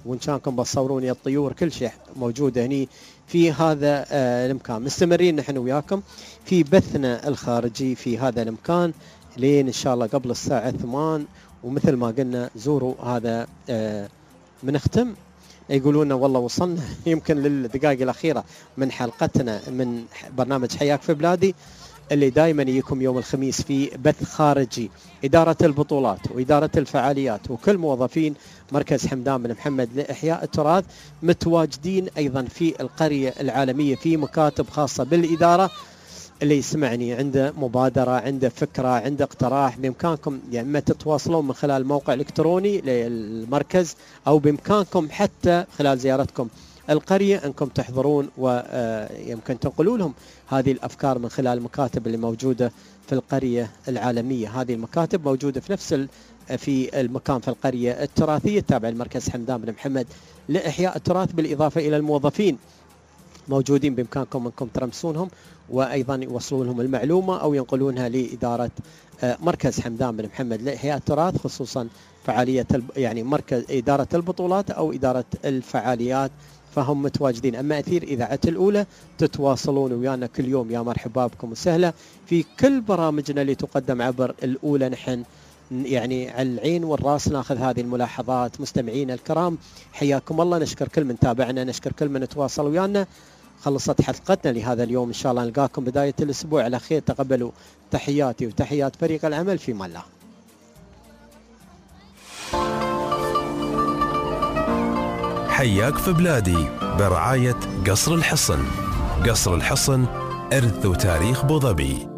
وإن كانكم بتصوروني الطيور كل شيء موجودة هني في هذا المكان. مستمرين نحن وياكم في بثنا الخارجي في هذا المكان لين إن شاء الله قبل الساعة 8. ومثل ما قلنا زوروا هذا بنختم. يقولون والله وصلنا يمكن للدقائق الأخيرة من حلقتنا من برنامج حياك في بلادي، اللي دائما يجيكم يوم الخميس في بث خارجي. إدارة البطولات وإدارة الفعاليات وكل موظفين مركز حمدان بن محمد لإحياء التراث متواجدين أيضا في القرية العالمية في مكاتب خاصة بالإدارة. اللي يسمعني عنده مبادرة، عنده فكرة، عنده اقتراح، بإمكانكم يا إما تتواصلون من خلال موقع إلكتروني للمركز، أو بإمكانكم حتى خلال زيارتكم القرية أنكم تحضرون ويمكن تنقلوا لهم هذه الأفكار من خلال المكاتب اللي موجودة في القرية العالمية. هذه المكاتب موجودة في نفس في المكان في القرية التراثية التابعة لمركز حمدان بن محمد لإحياء التراث، بالإضافة إلى الموظفين موجودين بإمكانكم أنكم ترمسونهم وأيضا يوصلون لهم المعلومة أو ينقلونها لإدارة مركز حمدان بن محمد لإحياء التراث، خصوصا فعالية يعني مركز إدارة البطولات أو إدارة الفعاليات، فهم متواجدين. أما أثير إذاعة الأولى تتواصلون ويانا كل يوم. يا مرحبا بكم وسهلا في كل برامجنا اللي تقدم عبر الأولى. نحن يعني على العين والراس ناخذ هذه الملاحظات. مستمعين الكرام حياكم الله، نشكر كل من تابعنا، نشكر كل من تواصل ويانا. خلصت حلقتنا لهذا اليوم، إن شاء الله نلقاكم بداية الأسبوع على خير. تقبلوا تحياتي وتحيات فريق العمل في الله. حياك في بلادي برعاية قصر الحصن. قصر الحصن إرث وتاريخ أبو ظبي.